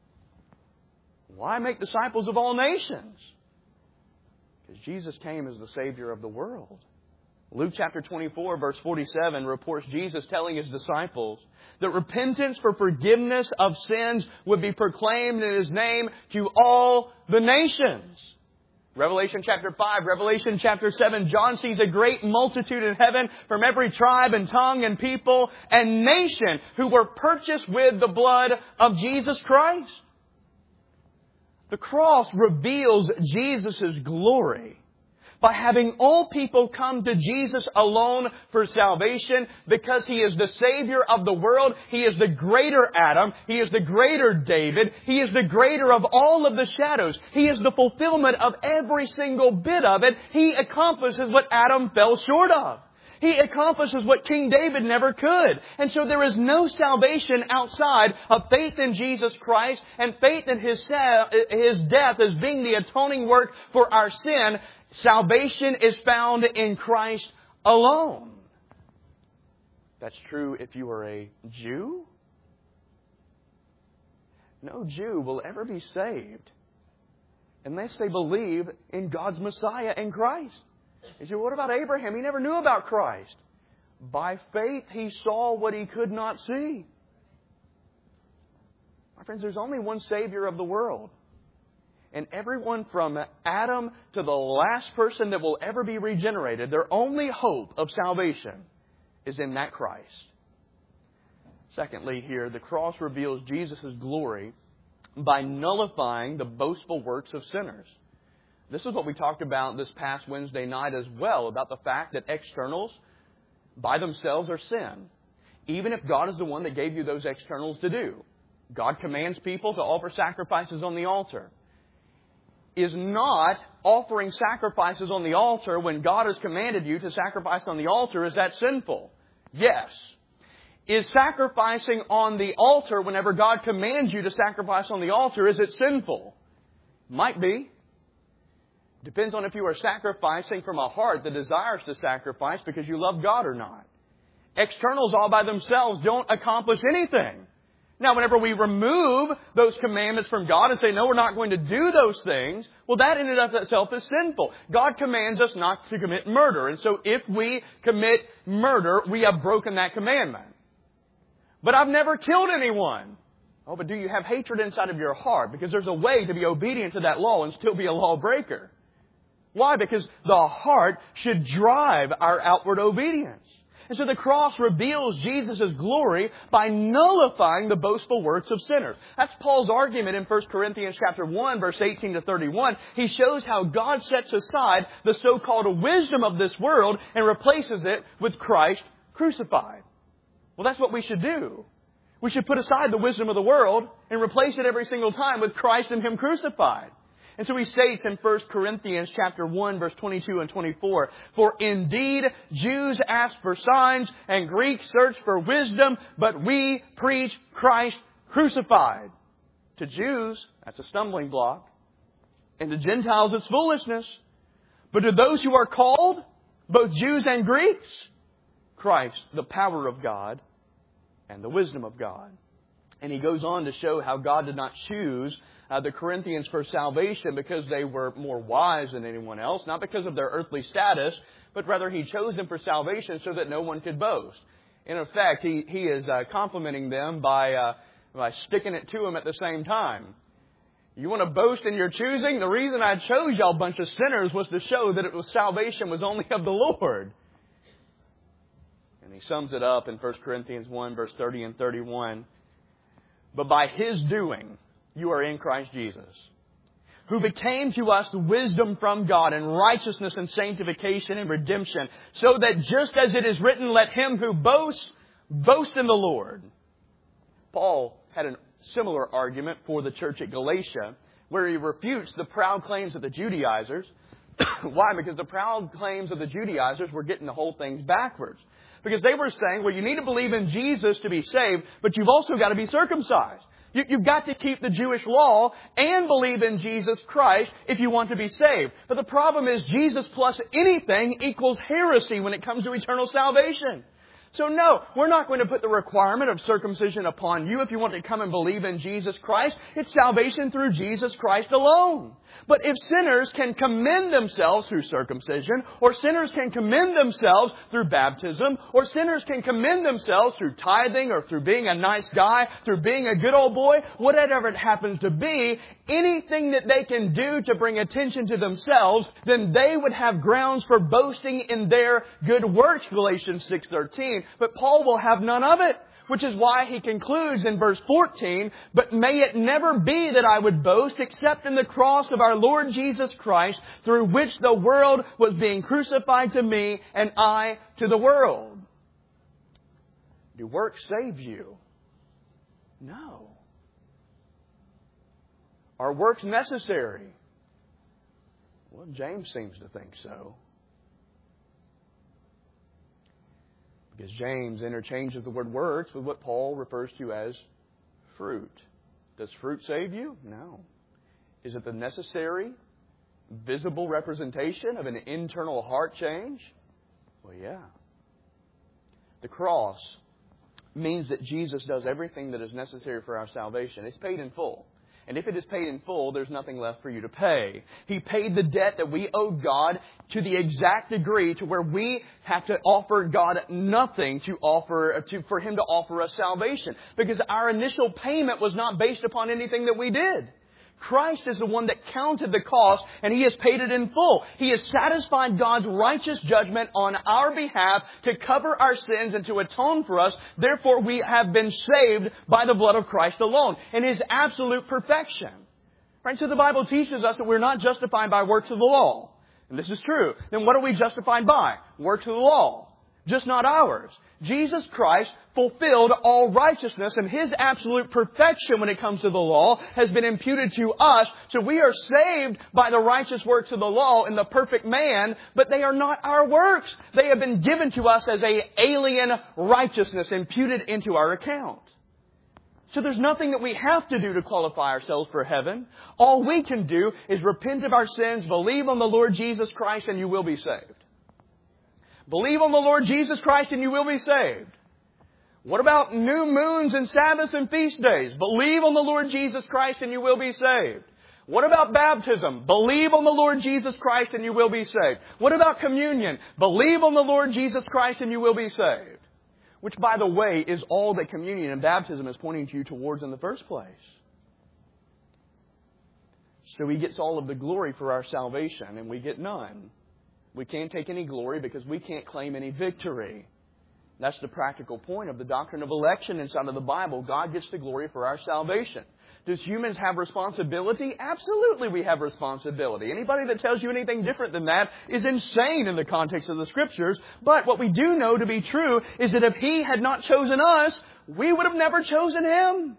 Why make disciples of all nations? Because Jesus came as the Savior of the world. Luke chapter twenty-four, verse forty-seven, reports Jesus telling His disciples that repentance for forgiveness of sins would be proclaimed in His name to all the nations. Revelation chapter five, Revelation chapter seven, John sees a great multitude in heaven from every tribe and tongue and people and nation who were purchased with the blood of Jesus Christ. The cross reveals Jesus' glory by having all people come to Jesus alone for salvation because He is the Savior of the world. He is the greater Adam. He is the greater David. He is the greater of all of the shadows. He is the fulfillment of every single bit of it. He accomplishes what Adam fell short of. He accomplishes what King David never could. And so there is no salvation outside of faith in Jesus Christ and faith in His, His death as being the atoning work for our sin. Salvation is found in Christ alone. That's true if you are a Jew. No Jew will ever be saved unless they believe in God's Messiah in Christ. You say, what about Abraham? He never knew about Christ. By faith, he saw what he could not see. My friends, there's only one Savior of the world. And everyone from Adam to the last person that will ever be regenerated, their only hope of salvation is in that Christ. Secondly, here, the cross reveals Jesus' glory by nullifying the boastful works of sinners. This is what we talked about this past Wednesday night as well, about the fact that externals by themselves are sin. Even if God is the one that gave you those externals to do. God commands people to offer sacrifices on the altar. Is not offering sacrifices on the altar when God has commanded you to sacrifice on the altar, is that sinful? Yes. Is sacrificing on the altar whenever God commands you to sacrifice on the altar, is it sinful? Might be. Depends on if you are sacrificing from a heart that desires to sacrifice because you love God or not. Externals all by themselves don't accomplish anything. Now, whenever we remove those commandments from God and say, no, we're not going to do those things, well, that in and of itself is sinful. God commands us not to commit murder. And so if we commit murder, we have broken that commandment. But I've never killed anyone. Oh, but do you have hatred inside of your heart? Because there's a way to be obedient to that law and still be a lawbreaker. Why? Because the heart should drive our outward obedience. And so the cross reveals Jesus' glory by nullifying the boastful works of sinners. That's Paul's argument in First Corinthians chapter one, verse eighteen to thirty-one. He shows how God sets aside the so-called wisdom of this world and replaces it with Christ crucified. Well, that's what we should do. We should put aside the wisdom of the world and replace it every single time with Christ and Him crucified. And so he states in First Corinthians chapter one, verse twenty-two and twenty-four, for indeed Jews ask for signs and Greeks search for wisdom, but we preach Christ crucified. To Jews, that's a stumbling block. And to Gentiles, it's foolishness. But to those who are called, both Jews and Greeks, Christ, the power of God and the wisdom of God. And he goes on to show how God did not choose Uh, the Corinthians for salvation because they were more wise than anyone else, not because of their earthly status, but rather He chose them for salvation so that no one could boast. In effect, He, he is uh, complimenting them by, uh, by sticking it to them at the same time. You want to boast in your choosing? The reason I chose y'all bunch of sinners was to show that it was salvation was only of the Lord. And he sums it up in First Corinthians one, verse thirty and thirty-one. But by His doing, you are in Christ Jesus, who became to us wisdom from God and righteousness and sanctification and redemption, so that just as it is written, let him who boasts, boast in the Lord. Paul had a similar argument for the church at Galatia, where he refutes the proud claims of the Judaizers. Why? Because the proud claims of the Judaizers were getting the whole thing backwards. Because they were saying, well, you need to believe in Jesus to be saved, but you've also got to be circumcised. You've got to keep the Jewish law and believe in Jesus Christ if you want to be saved. But the problem is Jesus plus anything equals heresy when it comes to eternal salvation. So no, we're not going to put the requirement of circumcision upon you if you want to come and believe in Jesus Christ. It's salvation through Jesus Christ alone. But if sinners can commend themselves through circumcision, or sinners can commend themselves through baptism, or sinners can commend themselves through tithing, or through being a nice guy, through being a good old boy, whatever it happens to be, anything that they can do to bring attention to themselves, then they would have grounds for boasting in their good works, Galatians six thirteen. But Paul will have none of it. Which is why he concludes in verse fourteen, "But may it never be that I would boast except in the cross of our Lord Jesus Christ, through which the world was being crucified to me and I to the world." Do works save you? No. Are works necessary? Well, James seems to think so. Because James interchanges the word works with what Paul refers to as fruit. Does fruit save you? No. Is it the necessary, visible representation of an internal heart change? Well, yeah. The cross means that Jesus does everything that is necessary for our salvation. It's paid in full. And if it is paid in full, there's nothing left for you to pay. He paid the debt that we owed God to the exact degree to where we have to offer God nothing to offer to, for Him to offer us salvation. Because our initial payment was not based upon anything that we did. Christ is the one that counted the cost, and He has paid it in full. He has satisfied God's righteous judgment on our behalf to cover our sins and to atone for us. Therefore, we have been saved by the blood of Christ alone, in His absolute perfection. Right? So the Bible teaches us that we're not justified by works of the law. And this is true. Then what are we justified by? Works of the law. Just not ours. Jesus Christ fulfilled all righteousness, and His absolute perfection when it comes to the law has been imputed to us. So we are saved by the righteous works of the law in the perfect man, but they are not our works. They have been given to us as an alien righteousness imputed into our account. So there's nothing that we have to do to qualify ourselves for heaven. All we can do is repent of our sins, believe on the Lord Jesus Christ, and you will be saved. Believe on the Lord Jesus Christ and you will be saved. What about new moons and Sabbaths and feast days? Believe on the Lord Jesus Christ and you will be saved. What about baptism? Believe on the Lord Jesus Christ and you will be saved. What about communion? Believe on the Lord Jesus Christ and you will be saved. Which, by the way, is all that communion and baptism is pointing to you towards in the first place. So He gets all of the glory for our salvation and we get none. We can't take any glory because we can't claim any victory. That's the practical point of the doctrine of election inside of the Bible. God gets the glory for our salvation. Does humans have responsibility? Absolutely we have responsibility. Anybody that tells you anything different than that is insane in the context of the Scriptures. But what we do know to be true is that if He had not chosen us, we would have never chosen Him.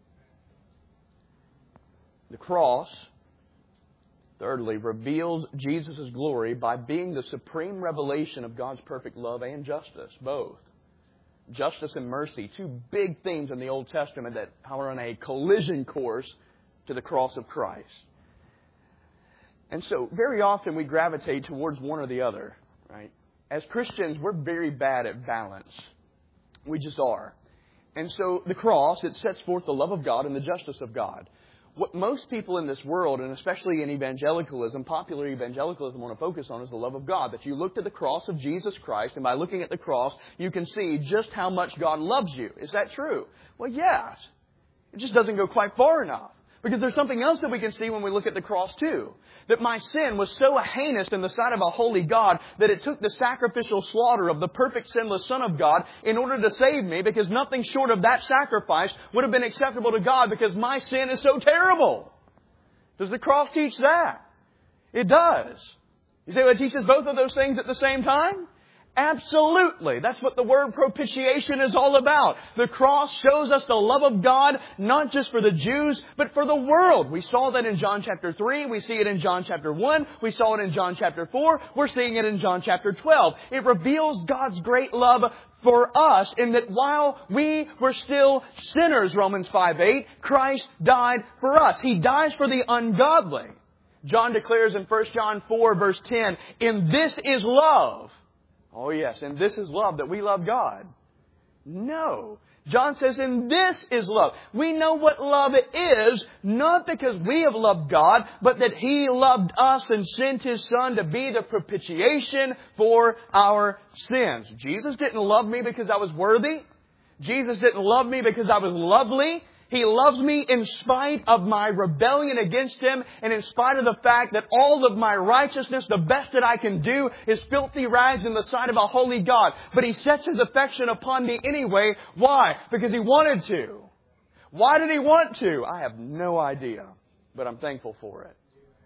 The cross, thirdly, reveals Jesus' glory by being the supreme revelation of God's perfect love and justice, both. Justice and mercy, two big themes in the Old Testament that are on a collision course to the cross of Christ. And so, very often we gravitate towards one or the other, right? As Christians, we're very bad at balance. We just are. And so, the cross, it sets forth the love of God and the justice of God. What most people in this world, and especially in evangelicalism, popular evangelicalism, want to focus on is the love of God. That you look to the cross of Jesus Christ, and by looking at the cross, you can see just how much God loves you. Is that true? Well, yes. It just doesn't go quite far enough. Because there's something else that we can see when we look at the cross too. That my sin was so heinous in the sight of a holy God that it took the sacrificial slaughter of the perfect sinless Son of God in order to save me, because nothing short of that sacrifice would have been acceptable to God because my sin is so terrible. Does the cross teach that? It does. You say, well, it teaches both of those things at the same time? Absolutely. That's what the word propitiation is all about. The cross shows us the love of God, not just for the Jews, but for the world. We saw that in John chapter three. We see it in John chapter one. We saw it in John chapter four. We're seeing it in John chapter twelve. It reveals God's great love for us in that while we were still sinners, Romans five eight, Christ died for us. He dies for the ungodly. John declares in First John four verse ten, "In this is love." Oh yes, and this is love, that we love God. No. John says, and this is love. We know what love is, not because we have loved God, but that He loved us and sent His Son to be the propitiation for our sins. Jesus didn't love me because I was worthy. Jesus didn't love me because I was lovely. He loves me in spite of my rebellion against Him and in spite of the fact that all of my righteousness, the best that I can do, is filthy rags in the sight of a holy God. But He sets His affection upon me anyway. Why? Because He wanted to. Why did He want to? I have no idea, but I'm thankful for it.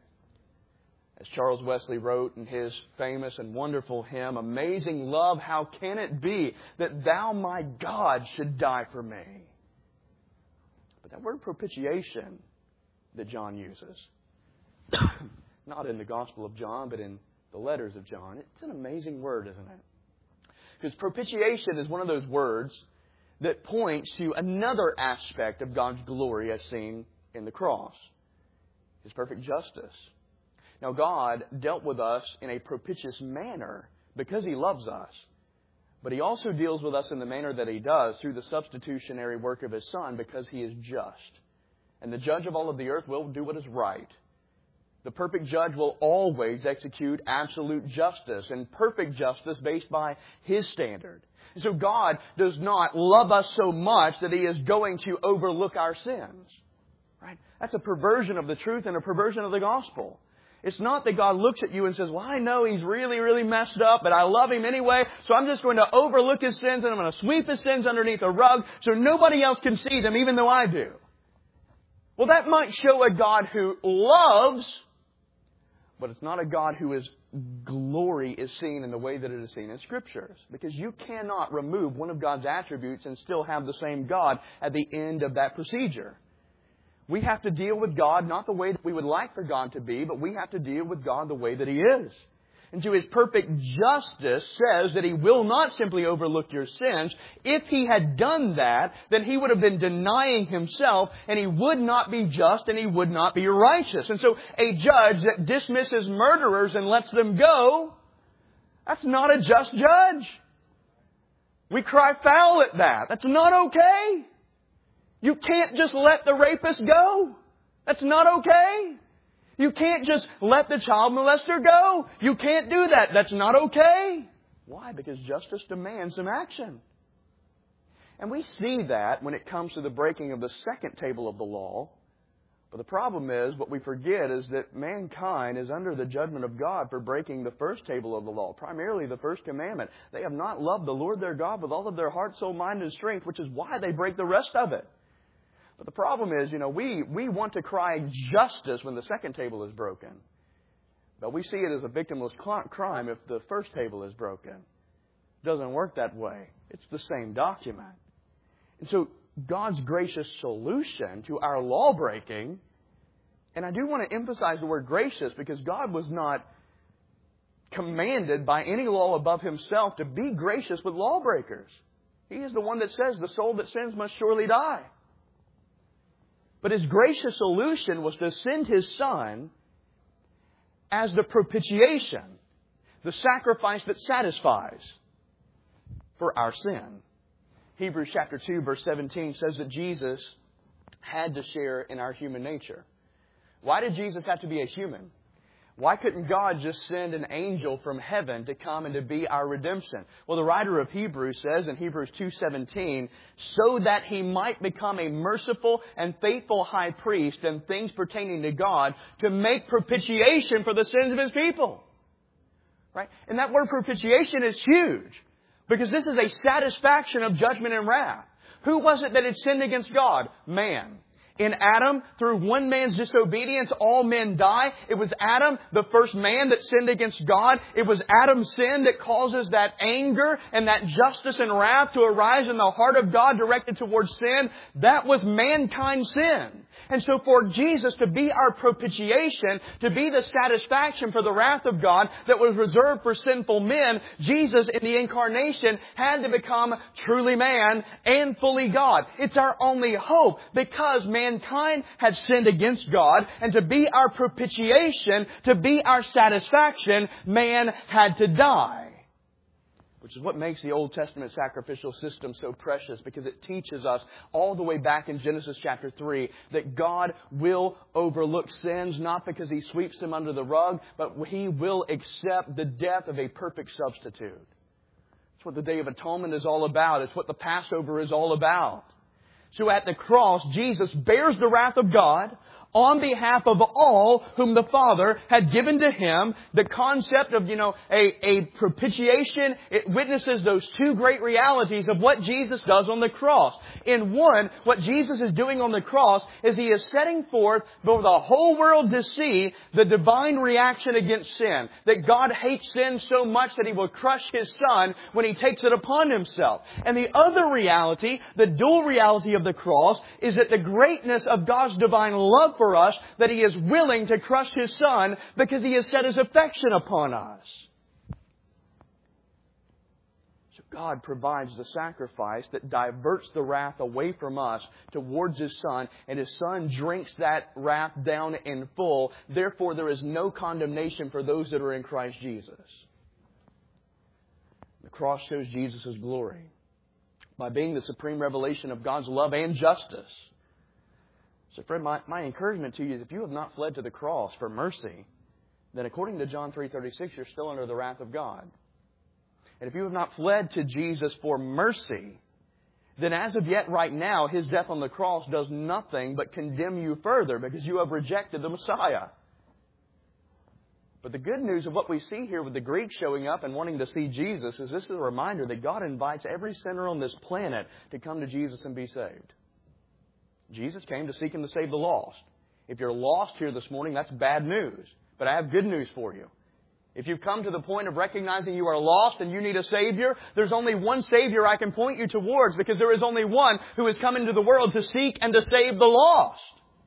As Charles Wesley wrote in his famous and wonderful hymn, "Amazing love, how can it be that Thou, my God, should die for me?" But that word propitiation that John uses, not in the Gospel of John, but in the letters of John, it's an amazing word, isn't it? Because propitiation is one of those words that points to another aspect of God's glory as seen in the cross, His perfect justice. Now, God dealt with us in a propitious manner because He loves us. But He also deals with us in the manner that He does through the substitutionary work of His Son because He is just. And the judge of all of the earth will do what is right. The perfect judge will always execute absolute justice and perfect justice based by His standard. And so God does not love us so much that He is going to overlook our sins. Right? That's a perversion of the truth and a perversion of the gospel. It's not that God looks at you and says, well, I know he's really, really messed up, but I love him anyway, so I'm just going to overlook his sins and I'm going to sweep his sins underneath a rug so nobody else can see them, even though I do. Well, that might show a God who loves, but it's not a God who is glory is seen in the way that it is seen in Scriptures. Because you cannot remove one of God's attributes and still have the same God at the end of that procedure. We have to deal with God not the way that we would like for God to be, but we have to deal with God the way that He is. And to His perfect justice says that He will not simply overlook your sins. If He had done that, then He would have been denying Himself, and He would not be just, and He would not be righteous. And so a judge that dismisses murderers and lets them go, that's not a just judge. We cry foul at that. That's not okay. You can't just let the rapist go. That's not okay. You can't just let the child molester go. You can't do that. That's not okay. Why? Because justice demands some action. And we see that when it comes to the breaking of the second table of the law. But the problem is, what we forget is that mankind is under the judgment of God for breaking the first table of the law, primarily the first commandment. They have not loved the Lord their God with all of their heart, soul, mind, and strength, which is why they break the rest of it. But the problem is, you know, we, we want to cry justice when the second table is broken. But we see it as a victimless crime if the first table is broken. It doesn't work that way. It's the same document. And so God's gracious solution to our law breaking, and I do want to emphasize the word gracious because God was not commanded by any law above Himself to be gracious with lawbreakers. He is the one that says the soul that sins must surely die. But His gracious solution was to send His Son as the propitiation, the sacrifice that satisfies for our sin. Hebrews chapter two, verse seventeen says that Jesus had to share in our human nature. Why did Jesus have to be a human? Why couldn't God just send an angel from heaven to come and to be our redemption? Well, the writer of Hebrews says in Hebrews two seventeen, so that He might become a merciful and faithful high priest in things pertaining to God to make propitiation for the sins of His people. Right? And that word propitiation is huge because this is a satisfaction of judgment and wrath. Who was it that had sinned against God? Man. In Adam, through one man's disobedience, all men die. It was Adam, the first man, that sinned against God. It was Adam's sin that causes that anger and that justice and wrath to arise in the heart of God directed towards sin. That was mankind's sin. And so for Jesus to be our propitiation, to be the satisfaction for the wrath of God that was reserved for sinful men, Jesus in the incarnation had to become truly man and fully God. It's our only hope because mankind had sinned against God, and to be our propitiation, to be our satisfaction, man had to die. Which is what makes the Old Testament sacrificial system so precious, because it teaches us all the way back in Genesis chapter three that God will overlook sins, not because He sweeps them under the rug, but He will accept the death of a perfect substitute. It's what the Day of Atonement is all about. It's what the Passover is all about. So at the cross, Jesus bears the wrath of God on behalf of all whom the Father had given to Him. The concept of, you know, a, a propitiation, it witnesses those two great realities of what Jesus does on the cross. In one, what Jesus is doing on the cross is He is setting forth for the whole world to see the divine reaction against sin. That God hates sin so much that He will crush His Son when He takes it upon Himself. And the other reality, the dual reality of the cross, is that the greatness of God's divine love for us, that He is willing to crush His Son because He has set His affection upon us. So God provides the sacrifice that diverts the wrath away from us towards His Son, and His Son drinks that wrath down in full. Therefore, there is no condemnation for those that are in Christ Jesus. The cross shows Jesus' glory by being the supreme revelation of God's love and justice. So friend, my, my encouragement to you is if you have not fled to the cross for mercy, then according to John three thirty-six, you're still under the wrath of God. And if you have not fled to Jesus for mercy, then as of yet right now, His death on the cross does nothing but condemn you further because you have rejected the Messiah. But the good news of what we see here with the Greeks showing up and wanting to see Jesus is this is a reminder that God invites every sinner on this planet to come to Jesus and be saved. Jesus came to seek and to save the lost. If you're lost here this morning, that's bad news. But I have good news for you. If you've come to the point of recognizing you are lost and you need a Savior, there's only one Savior I can point you towards, because there is only one who has come into the world to seek and to save the lost.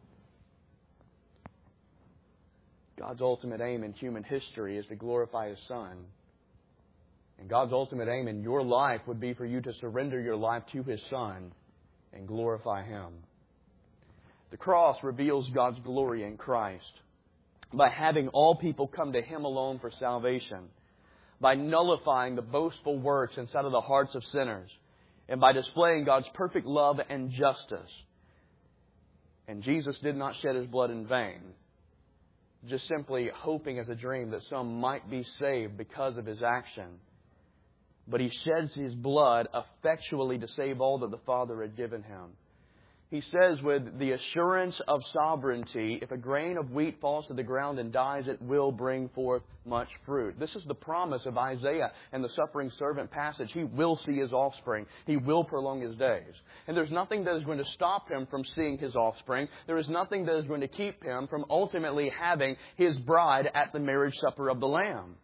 God's ultimate aim in human history is to glorify His Son. And God's ultimate aim in your life would be for you to surrender your life to His Son and glorify Him. The cross reveals God's glory in Christ by having all people come to Him alone for salvation, by nullifying the boastful works inside of the hearts of sinners, and by displaying God's perfect love and justice. And Jesus did not shed His blood in vain, just simply hoping as a dream that some might be saved because of His action. But He sheds His blood effectually to save all that the Father had given Him. He says with the assurance of sovereignty, if a grain of wheat falls to the ground and dies, it will bring forth much fruit. This is the promise of Isaiah and the suffering servant passage. He will see his offspring. He will prolong his days. And there's nothing that is going to stop him from seeing his offspring. There is nothing that is going to keep him from ultimately having his bride at the marriage supper of the Lamb.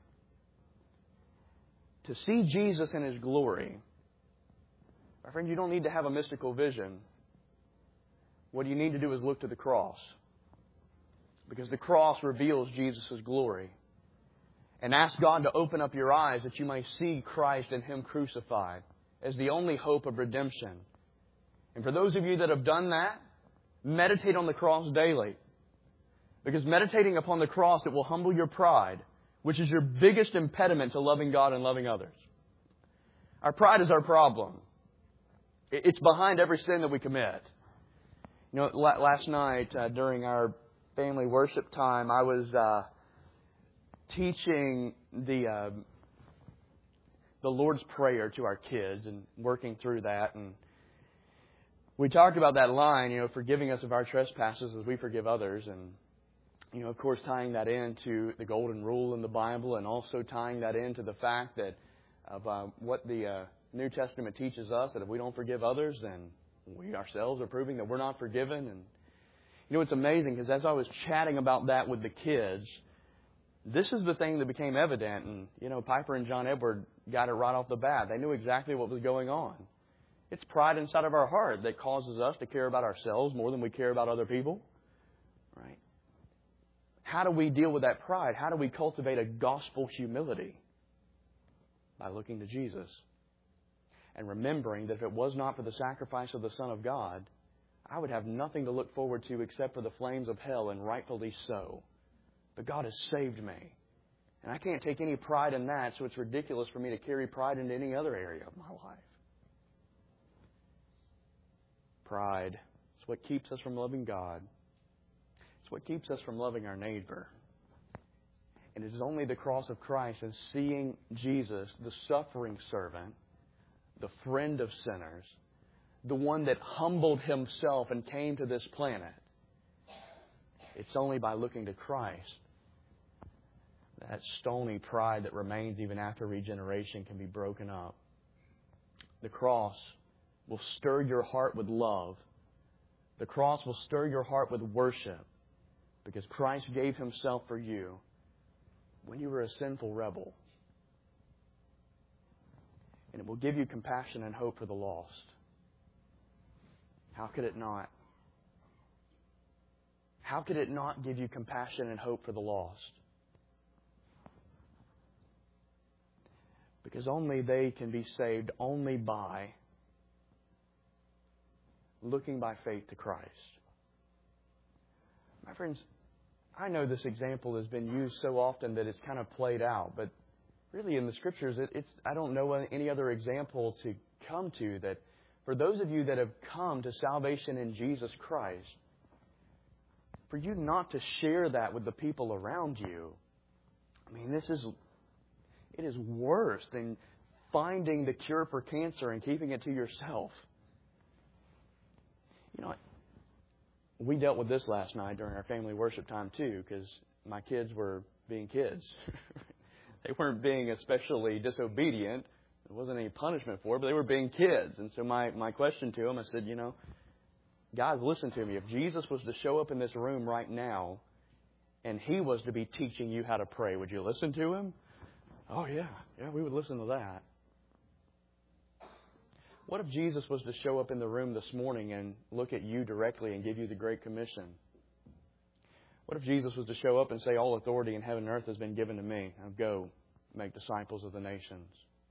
To see Jesus in His glory, my friend, you don't need to have a mystical vision. What you need to do is look to the cross. Because the cross reveals Jesus' glory. And ask God to open up your eyes that you may see Christ and Him crucified as the only hope of redemption. And for those of you that have done that, meditate on the cross daily. Because meditating upon the cross, it will humble your pride, which is your biggest impediment to loving God and loving others. Our pride is our problem. It's behind every sin that we commit. You know, last night uh, during our family worship time, I was uh, teaching the uh, the Lord's Prayer to our kids and working through that. And we talked about that line, you know, forgiving us of our trespasses as we forgive others. And, you know, of course, tying that into the golden rule in the Bible, and also tying that into the fact that of uh, what the uh, New Testament teaches us, that if we don't forgive others, then we ourselves are proving that we're not forgiven. And you know, it's amazing because as I was chatting about that with the kids, this is the thing that became evident. And, you know, Piper and John Edward got it right off the bat. They knew exactly what was going on. It's pride inside of our heart that causes us to care about ourselves more than we care about other people. Right? How do we deal with that pride? How do we cultivate a gospel humility? By looking to Jesus. And remembering that if it was not for the sacrifice of the Son of God, I would have nothing to look forward to except for the flames of hell, and rightfully so. But God has saved me. And I can't take any pride in that, so it's ridiculous for me to carry pride into any other area of my life. Pride is what keeps us from loving God. It's what keeps us from loving our neighbor. And it is only the cross of Christ and seeing Jesus, the suffering servant, the friend of sinners, the one that humbled Himself and came to this planet. It's only by looking to Christ that stony pride that remains even after regeneration can be broken up. The cross will stir your heart with love. The cross will stir your heart with worship because Christ gave Himself for you when you were a sinful rebel. And it will give you compassion and hope for the lost. How could it not? How could it not give you compassion and hope for the lost? Because only they can be saved only by looking by faith to Christ. My friends, I know this example has been used so often that it's kind of played out, but really in the Scriptures, it, it's I don't know any other example to come to that for those of you that have come to salvation in Jesus Christ, for you not to share that with the people around you, I mean, this is, it is worse than finding the cure for cancer and keeping it to yourself. You know, we dealt with this last night during our family worship time too, because my kids were being kids. They weren't being especially disobedient. There wasn't any punishment for it, but they were being kids. And so my, my question to them, I said, you know, guys, listen to me. If Jesus was to show up in this room right now and He was to be teaching you how to pray, would you listen to Him? Oh, yeah. Yeah, we would listen to that. What if Jesus was to show up in the room this morning and look at you directly and give you the Great Commission? What if Jesus was to show up and say, all authority in heaven and earth has been given to me. Now go, make disciples of the nations.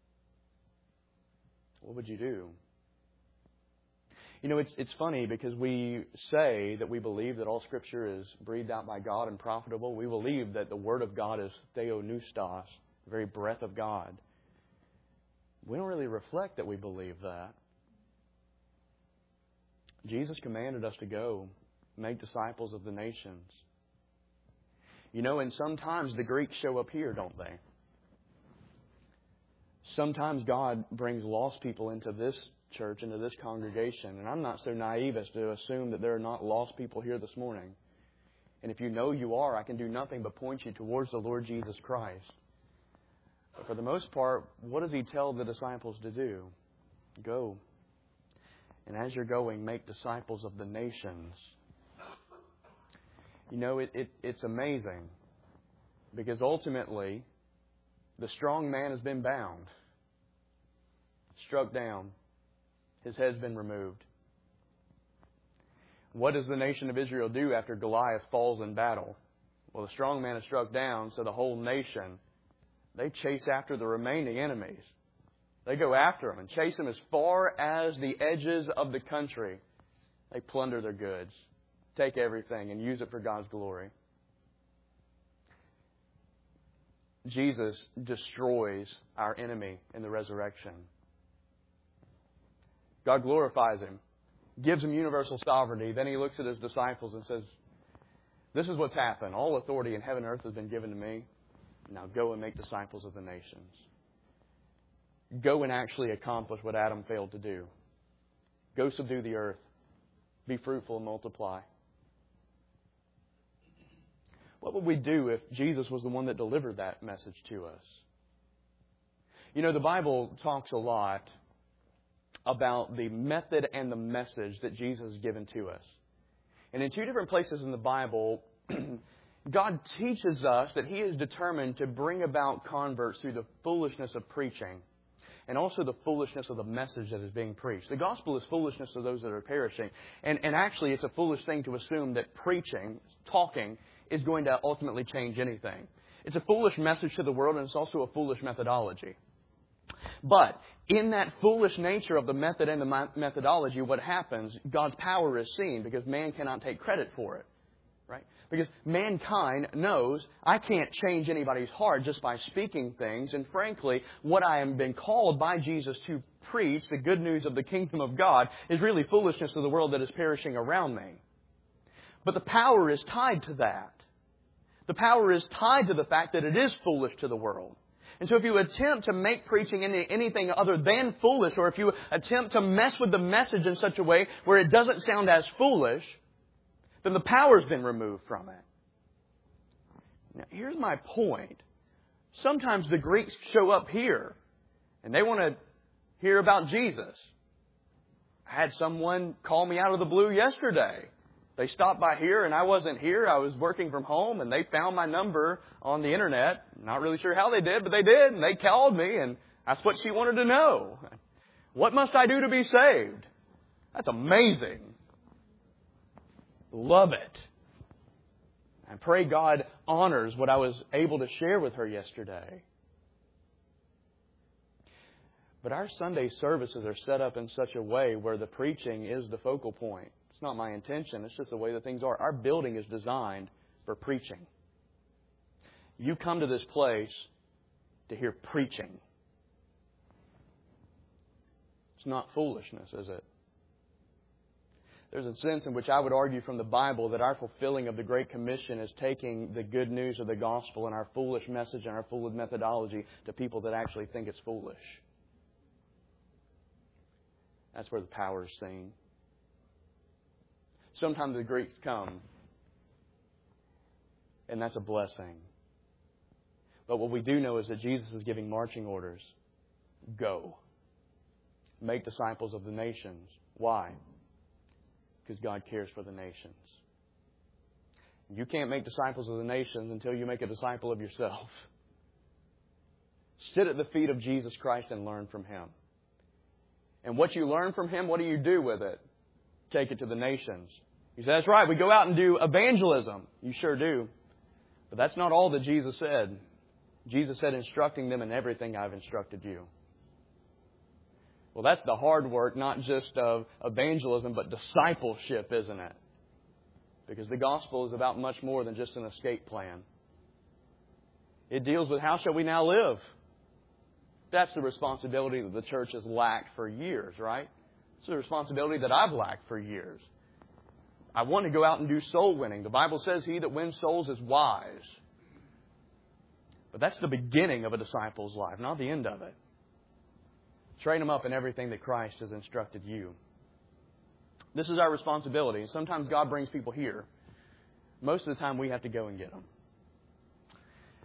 What would you do? You know, it's it's funny because we say that we believe that all Scripture is breathed out by God and profitable. We believe that the Word of God is theopneustos, the very breath of God. We don't really reflect that we believe that. Jesus commanded us to go make disciples of the nations. You know, and sometimes the Greeks show up here, don't they? Sometimes God brings lost people into this church, into this congregation. And I'm not so naive as to assume that there are not lost people here this morning. And if you know you are, I can do nothing but point you towards the Lord Jesus Christ. But for the most part, what does He tell the disciples to do? Go. And as you're going, make disciples of the nations. You know, it, it, it's amazing. Because ultimately, the strong man has been bound, struck down. His head's been removed. What does the nation of Israel do after Goliath falls in battle? Well, the strong man is struck down, so the whole nation, they chase after the remaining enemies. They go after them and chase them as far as the edges of the country. They plunder their goods, take everything, and use it for God's glory. Jesus destroys our enemy in the resurrection. God glorifies Him, gives Him universal sovereignty. Then He looks at His disciples and says, this is what's happened. All authority in heaven and earth has been given to me. Now go and make disciples of the nations. Go and actually accomplish what Adam failed to do. Go subdue the earth. Be fruitful and multiply. What would we do if Jesus was the one that delivered that message to us? You know, the Bible talks a lot about the method and the message that Jesus has given to us. And in two different places in the Bible, God teaches us that He is determined to bring about converts through the foolishness of preaching and also the foolishness of the message that is being preached. The gospel is foolishness to those that are perishing. And, and actually, it's a foolish thing to assume that preaching, talking, is going to ultimately change anything. It's a foolish message to the world, and it's also a foolish methodology. But in that foolish nature of the method and the methodology, what happens, God's power is seen because man cannot take credit for it. Right? Because mankind knows I can't change anybody's heart just by speaking things. And frankly, what I am being called by Jesus to preach, the good news of the kingdom of God, is really foolishness to the world that is perishing around me. But the power is tied to that. The power is tied to the fact that it is foolish to the world. And so if you attempt to make preaching any, anything other than foolish, or if you attempt to mess with the message in such a way where it doesn't sound as foolish, then the power's been removed from it. Now, here's my point. Sometimes the Greeks show up here and they want to hear about Jesus. I had someone call me out of the blue yesterday. They stopped by here and I wasn't here. I was working from home and they found my number on the internet. Not really sure how they did, but they did. And they called me and that's what she wanted to know. What must I do to be saved? That's amazing. Love it. I pray God honors what I was able to share with her yesterday. But our Sunday services are set up in such a way where the preaching is the focal point. It's not my intention. It's just the way that things are. Our building is designed for preaching. You come to this place to hear preaching. It's not foolishness, is it? There's a sense in which I would argue from the Bible that our fulfilling of the Great Commission is taking the good news of the gospel and our foolish message and our foolish methodology to people that actually think it's foolish. That's where the power is seen. Sometimes the Greeks come, and that's a blessing. But what we do know is that Jesus is giving marching orders. Go. Make disciples of the nations. Why? Because God cares for the nations. You can't make disciples of the nations until you make a disciple of yourself. Sit at the feet of Jesus Christ and learn from Him. And what you learn from Him, what do you do with it? Take it to the nations. You say, that's right, we go out and do evangelism. You sure do. But that's not all that Jesus said. Jesus said, instructing them in everything I've instructed you. Well, that's the hard work, not just of evangelism, but discipleship, isn't it? Because the gospel is about much more than just an escape plan. It deals with how shall we now live? That's the responsibility that the church has lacked for years, right? It's the responsibility that I've lacked for years. I want to go out and do soul winning. The Bible says he that wins souls is wise. But that's the beginning of a disciple's life, not the end of it. Train them up in everything that Christ has instructed you. This is our responsibility. Sometimes God brings people here. Most of the time we have to go and get them.